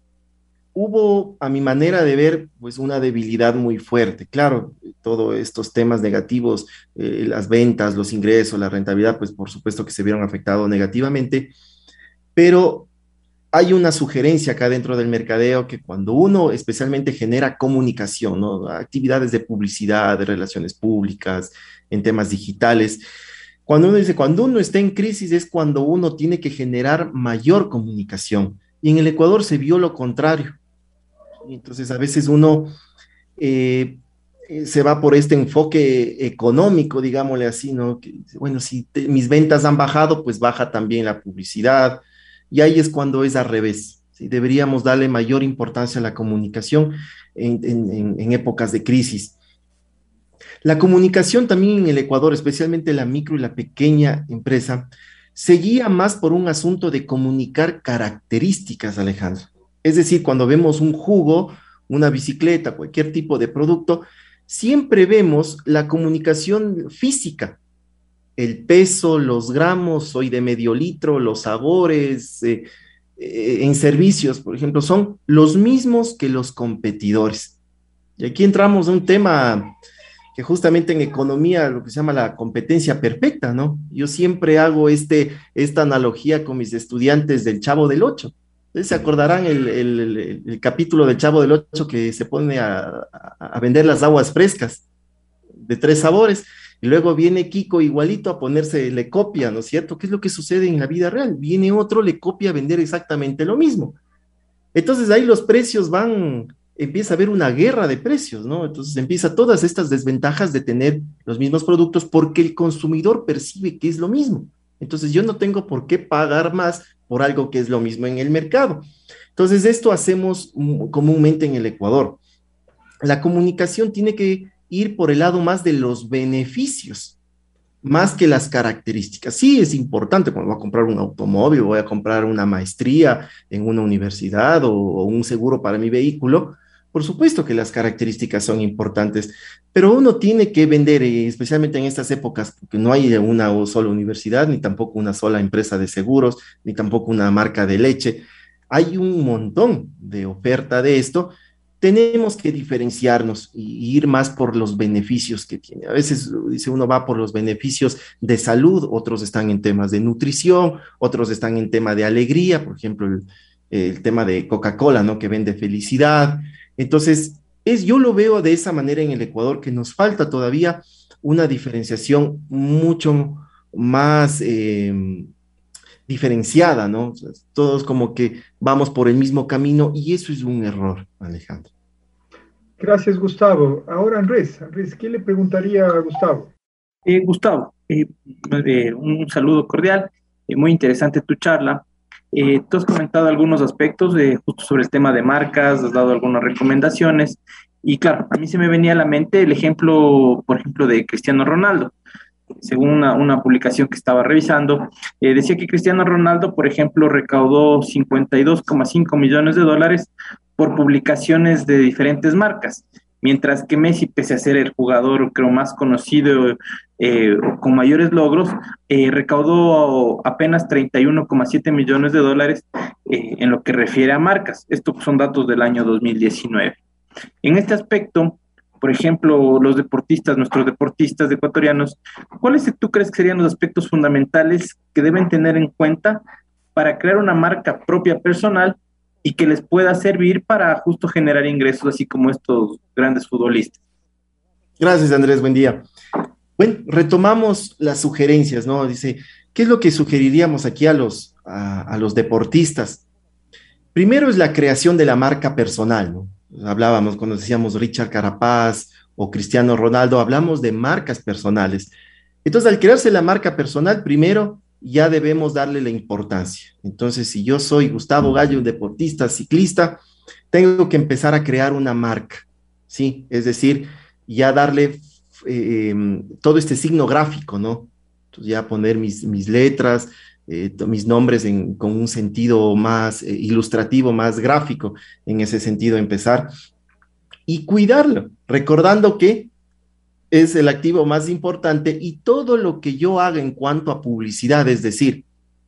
hubo, a mi manera de ver, pues una debilidad muy fuerte. Claro, todos estos temas negativos, eh, las ventas, los ingresos, la rentabilidad, pues por supuesto que se vieron afectados negativamente, pero hay una sugerencia acá dentro del mercadeo que cuando uno especialmente genera comunicación, ¿no? Actividades de publicidad, de relaciones públicas, en temas digitales, cuando uno dice, cuando uno está en crisis es cuando uno tiene que generar mayor comunicación. Y en el Ecuador se vio lo contrario. Entonces, a veces uno eh, se va por este enfoque económico, digámosle así, ¿no? Que, bueno, si te, mis ventas han bajado, pues baja también la publicidad. Y ahí es cuando es al revés. ¿Sí? Deberíamos darle mayor importancia a la comunicación en, en, en épocas de crisis. La comunicación también en el Ecuador, especialmente la micro y la pequeña empresa, se guía más por un asunto de comunicar características, Alejandro. Es decir, cuando vemos un jugo, una bicicleta, cualquier tipo de producto, siempre vemos la comunicación física, el peso, los gramos, soy de medio litro, los sabores, eh, eh, en servicios, por ejemplo, son los mismos que los competidores. Y aquí entramos a un tema que justamente en economía, lo que se llama la competencia perfecta, ¿no? Yo siempre hago este, esta analogía con mis estudiantes del Chavo del Ocho. Ustedes se acordarán el, el, el, el capítulo del Chavo del Ocho que se pone a, a, a vender las aguas frescas de tres sabores, y luego viene Kiko igualito a ponerse, le copia, ¿no es cierto? ¿Qué es lo que sucede en la vida real? Viene otro, le copia a vender exactamente lo mismo. Entonces ahí los precios van, empieza a haber una guerra de precios, ¿no? Entonces empieza todas estas desventajas de tener los mismos productos porque el consumidor percibe que es lo mismo. Entonces yo no tengo por qué pagar más por algo que es lo mismo en el mercado. Entonces esto hacemos comúnmente en el Ecuador. La comunicación tiene que ir por el lado más de los beneficios. más que las características. Sí, es importante cuando voy a comprar un automóvil, voy a comprar una maestría en una universidad o, o un seguro para mi vehículo. Por supuesto que las características son importantes, pero uno tiene que vender, eh, especialmente en estas épocas, porque no hay una o sola universidad, ni tampoco una sola empresa de seguros, ni tampoco una marca de leche. Hay un montón de oferta de esto. Tenemos que diferenciarnos y ir más por los beneficios que tiene. A veces dice uno va por los beneficios de salud, otros están en temas de nutrición, otros están en tema de alegría, por ejemplo, el, el tema de Coca-Cola, ¿no? Que vende felicidad. Entonces, es, yo lo veo de esa manera en el Ecuador, que nos falta todavía una diferenciación mucho más eh, diferenciada, ¿no? O sea, todos como que vamos por el mismo camino y eso es un error, Alejandro. Gracias, Gustavo. Ahora, Andrés, Andrés, ¿qué le preguntaría a Gustavo? Eh, Gustavo, eh, eh, un saludo cordial, eh, muy interesante tu charla. Eh, tú has comentado algunos aspectos eh, justo sobre el tema de marcas, has dado algunas recomendaciones y claro, a mí se me venía a la mente el ejemplo, por ejemplo, de Cristiano Ronaldo. Según una, una publicación que estaba revisando, eh, decía que Cristiano Ronaldo, por ejemplo, recaudó cincuenta y dos coma cinco millones de dólares por publicaciones de diferentes marcas, mientras que Messi, pese a ser el jugador creo más conocido eh, con mayores logros, eh, recaudó apenas treinta y uno coma siete millones de dólares eh, en lo que refiere a marcas. Estos son datos del año dos mil diecinueve. En este aspecto, por ejemplo, los deportistas, nuestros deportistas ecuatorianos, ¿cuáles tú crees que serían los aspectos fundamentales que deben tener en cuenta para crear una marca propia personal y que les pueda servir para justo generar ingresos, así como estos grandes futbolistas? Gracias, Andrés, buen día. Bueno, retomamos las sugerencias, ¿no? Dice, ¿qué es lo que sugeriríamos aquí a los, a, a los deportistas? Primero es la creación de la marca personal, ¿no? Hablábamos cuando decíamos Richard Carapaz o Cristiano Ronaldo, hablamos de marcas personales. Entonces, al crearse la marca personal, primero ya debemos darle la importancia. Entonces, si yo soy Gustavo Gallo, un deportista, ciclista, tengo que empezar a crear una marca, ¿sí? Es decir, ya darle eh, todo este signo gráfico, ¿no? Entonces, ya poner mis, mis letras, eh, mis nombres en, con un sentido más eh, ilustrativo, más gráfico, en ese sentido empezar, y cuidarlo, recordando que es el activo más importante y todo lo que yo haga en cuanto a publicidad, es decir,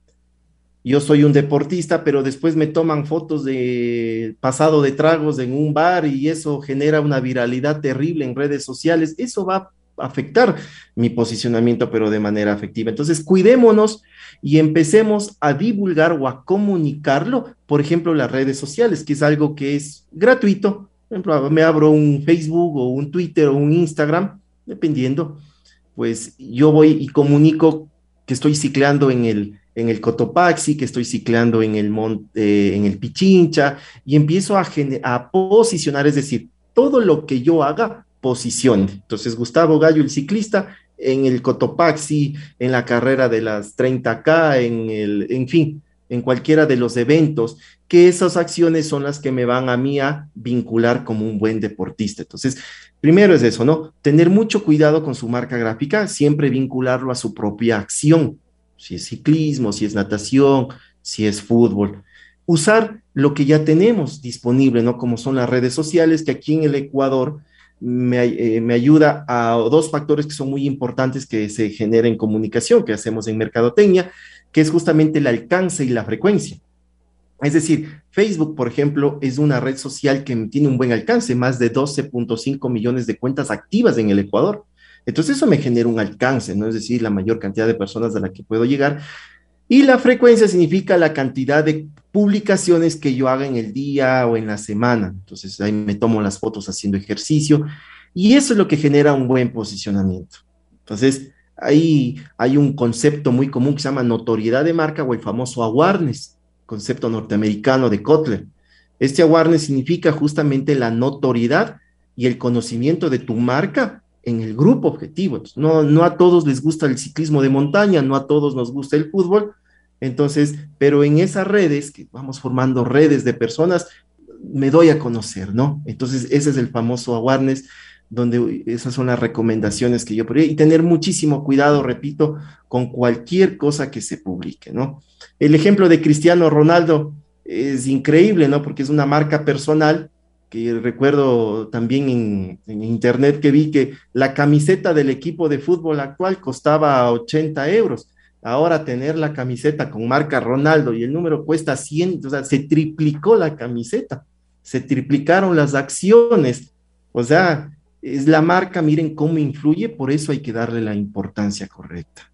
yo soy un deportista, pero después me toman fotos de pasado de tragos en un bar y eso genera una viralidad terrible en redes sociales, eso va a afectar mi posicionamiento, pero de manera afectiva. Entonces, cuidémonos y empecemos a divulgar o a comunicarlo, por ejemplo, en las redes sociales, que es algo que es gratuito. Por ejemplo, me abro un Facebook o un Twitter o un Instagram, dependiendo, pues yo voy y comunico que estoy ciclando en el, en el Cotopaxi, que estoy ciclando en el, Mon, eh, en el Pichincha, y empiezo a, a posicionar, es decir, todo lo que yo haga, posicione. Entonces, Gustavo Gallo, el ciclista, en el Cotopaxi, en la carrera de las treinta K, en el, en fin, en cualquiera de los eventos, que esas acciones son las que me van a mí a vincular como un buen deportista. Entonces, primero es eso, ¿no? Tener mucho cuidado con su marca gráfica, siempre vincularlo a su propia acción, si es ciclismo, si es natación, si es fútbol. Usar lo que ya tenemos disponible, ¿no? Como son las redes sociales, que aquí en el Ecuador me, eh, me ayuda a dos factores que son muy importantes que se generen comunicación, que hacemos en mercadotecnia, que es justamente el alcance y la frecuencia. Es decir, Facebook, por ejemplo, es una red social que tiene un buen alcance, más de doce punto cinco millones de cuentas activas en el Ecuador. Entonces eso me genera un alcance, ¿no? Es decir, la mayor cantidad de personas a la que puedo llegar. Y la frecuencia significa la cantidad de publicaciones que yo haga en el día o en la semana. Entonces ahí me tomo las fotos haciendo ejercicio y eso es lo que genera un buen posicionamiento. Entonces ahí hay un concepto muy común que se llama notoriedad de marca o el famoso awareness, concepto norteamericano de Kotler. Este awareness significa justamente la notoriedad y el conocimiento de tu marca en el grupo objetivo. Entonces, no, no a todos les gusta el ciclismo de montaña, no a todos nos gusta el fútbol, entonces, pero en esas redes, que vamos formando redes de personas, me doy a conocer, ¿no? Entonces, ese es el famoso awareness, donde esas son las recomendaciones que yo podría, y tener muchísimo cuidado, repito, con cualquier cosa que se publique, ¿no? El ejemplo de Cristiano Ronaldo es increíble, ¿no? Porque es una marca personal, que recuerdo también en, en internet que vi que la camiseta del equipo de fútbol actual costaba ochenta euros. Ahora tener la camiseta con marca Ronaldo y el número cuesta cien, o sea, se triplicó la camiseta, se triplicaron las acciones, o sea, es la marca, miren cómo influye, por eso hay que darle la importancia correcta.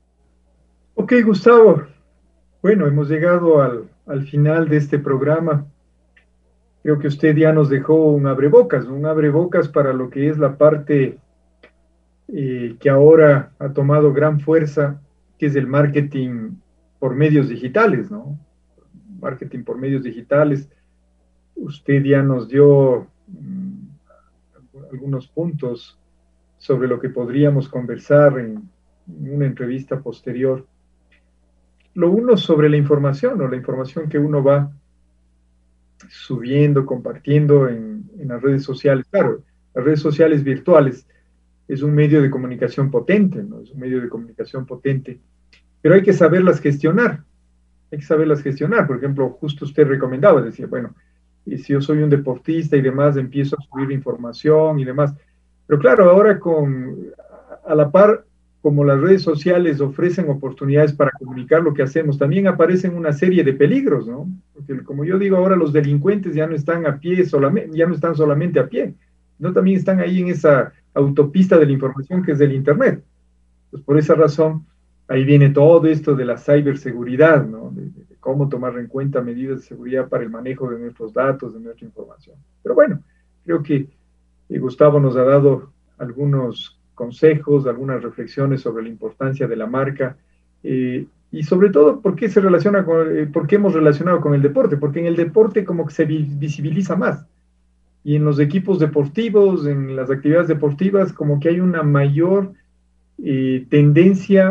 Ok, Gustavo. Bueno, hemos llegado al, al final de este programa. Creo que usted ya nos dejó un abrebocas, un abrebocas para lo que es la parte eh, que ahora ha tomado gran fuerza, que es el marketing por medios digitales, ¿no? Marketing por medios digitales. Usted ya nos dio mm, algunos puntos sobre lo que podríamos conversar en, en una entrevista posterior. Lo uno sobre la información, o la información que uno va subiendo, compartiendo en, en las redes sociales. Claro, las redes sociales virtuales es un medio de comunicación potente, ¿no? Es un medio de comunicación potente, pero hay que saberlas gestionar, hay que saberlas gestionar. Por ejemplo, justo usted recomendaba, decía, bueno, y si yo soy un deportista y demás, empiezo a subir información y demás. Pero claro, ahora con, a la par, como las redes sociales ofrecen oportunidades para comunicar lo que hacemos, también aparecen una serie de peligros, ¿no? Porque como yo digo, ahora los delincuentes ya no están a pie, solamente, ya no están solamente a pie, no también están ahí en esa autopista de la información que es del Internet. Pues por esa razón, ahí viene todo esto de la ciberseguridad, ¿no? De, de, de cómo tomar en cuenta medidas de seguridad para el manejo de nuestros datos, de nuestra información. Pero bueno, creo que eh, Gustavo nos ha dado algunos consejos, algunas reflexiones sobre la importancia de la marca eh, y sobre todo por qué se relaciona con, eh, por qué hemos relacionado con el deporte, porque en el deporte como que se visibiliza más y en los equipos deportivos, en las actividades deportivas, como que hay una mayor eh, tendencia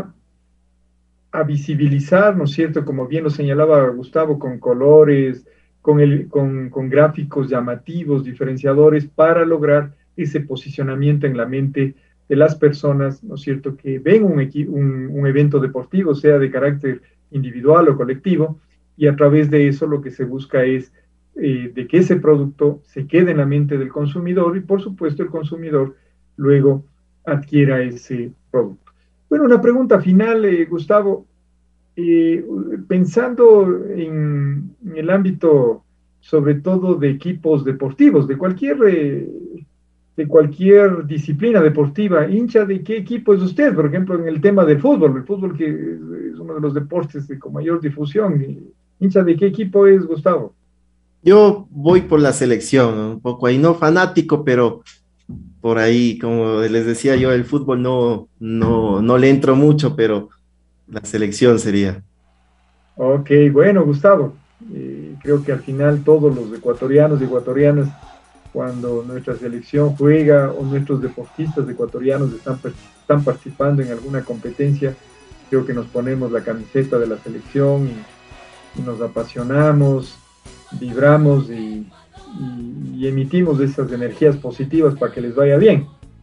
a visibilizar, ¿no es cierto? Como bien lo señalaba Gustavo, con colores, con, el, con, con gráficos llamativos, diferenciadores, para lograr ese posicionamiento en la mente de las personas, ¿no es cierto?, que ven un, un, un evento deportivo, sea de carácter individual o colectivo, y a través de eso lo que se busca es eh, de que ese producto se quede en la mente del consumidor y, por supuesto, el consumidor luego adquiera ese producto. Bueno, una pregunta final, eh, Gustavo. Eh, pensando en, en el ámbito, sobre todo, de equipos deportivos, de cualquier... Eh, de cualquier disciplina deportiva, hincha de qué equipo es usted, por ejemplo, en el tema del fútbol, el fútbol que es uno de los deportes de, con mayor difusión, hincha de qué equipo es Gustavo. Yo voy por la selección, ¿no? Un poco ahí, no fanático, pero por ahí, como les decía yo, el fútbol no, no, no le entro mucho, pero la selección sería. Ok, bueno, Gustavo, eh, creo que al final todos los ecuatorianos y ecuatorianas, cuando nuestra selección juega o nuestros deportistas ecuatorianos están, están participando en alguna competencia, creo que nos ponemos la camiseta de la selección y, y nos apasionamos, vibramos y, y, y emitimos esas energías positivas para que les vaya bien.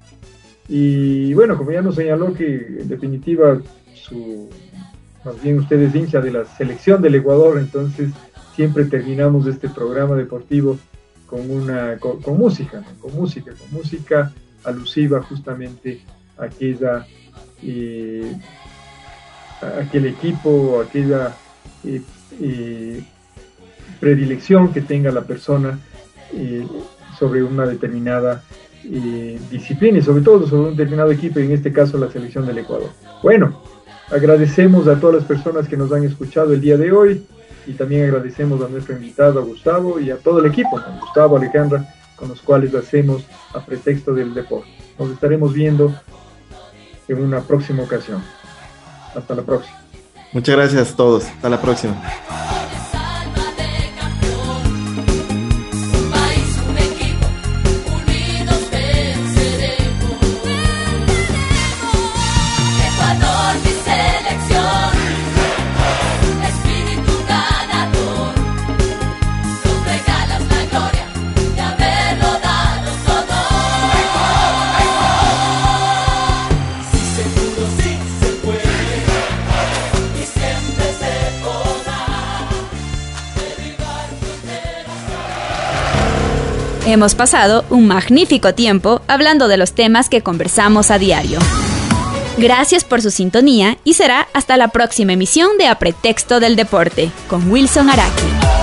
Y bueno, como ya nos señaló que en definitiva, su, más bien usted es hincha de la selección del Ecuador, entonces siempre terminamos este programa deportivo con una con, con música, ¿no? con música, con música alusiva justamente a aquella eh, a aquel equipo, a aquella eh, eh, predilección que tenga la persona eh, sobre una determinada eh, disciplina y sobre todo sobre un determinado equipo, y en este caso la selección del Ecuador. Bueno, agradecemos a todas las personas que nos han escuchado el día de hoy. Y también agradecemos a nuestro invitado, a Gustavo, y a todo el equipo, ¿no? Gustavo, Alejandra, con los cuales hacemos a pretexto del deporte. Nos estaremos viendo en una próxima ocasión. Hasta la próxima. Muchas gracias a todos. Hasta la próxima. Hemos pasado un magnífico tiempo hablando de los temas que conversamos a diario. Gracias por su sintonía y será hasta la próxima emisión de A Pretexto del Deporte con Wilson Araki.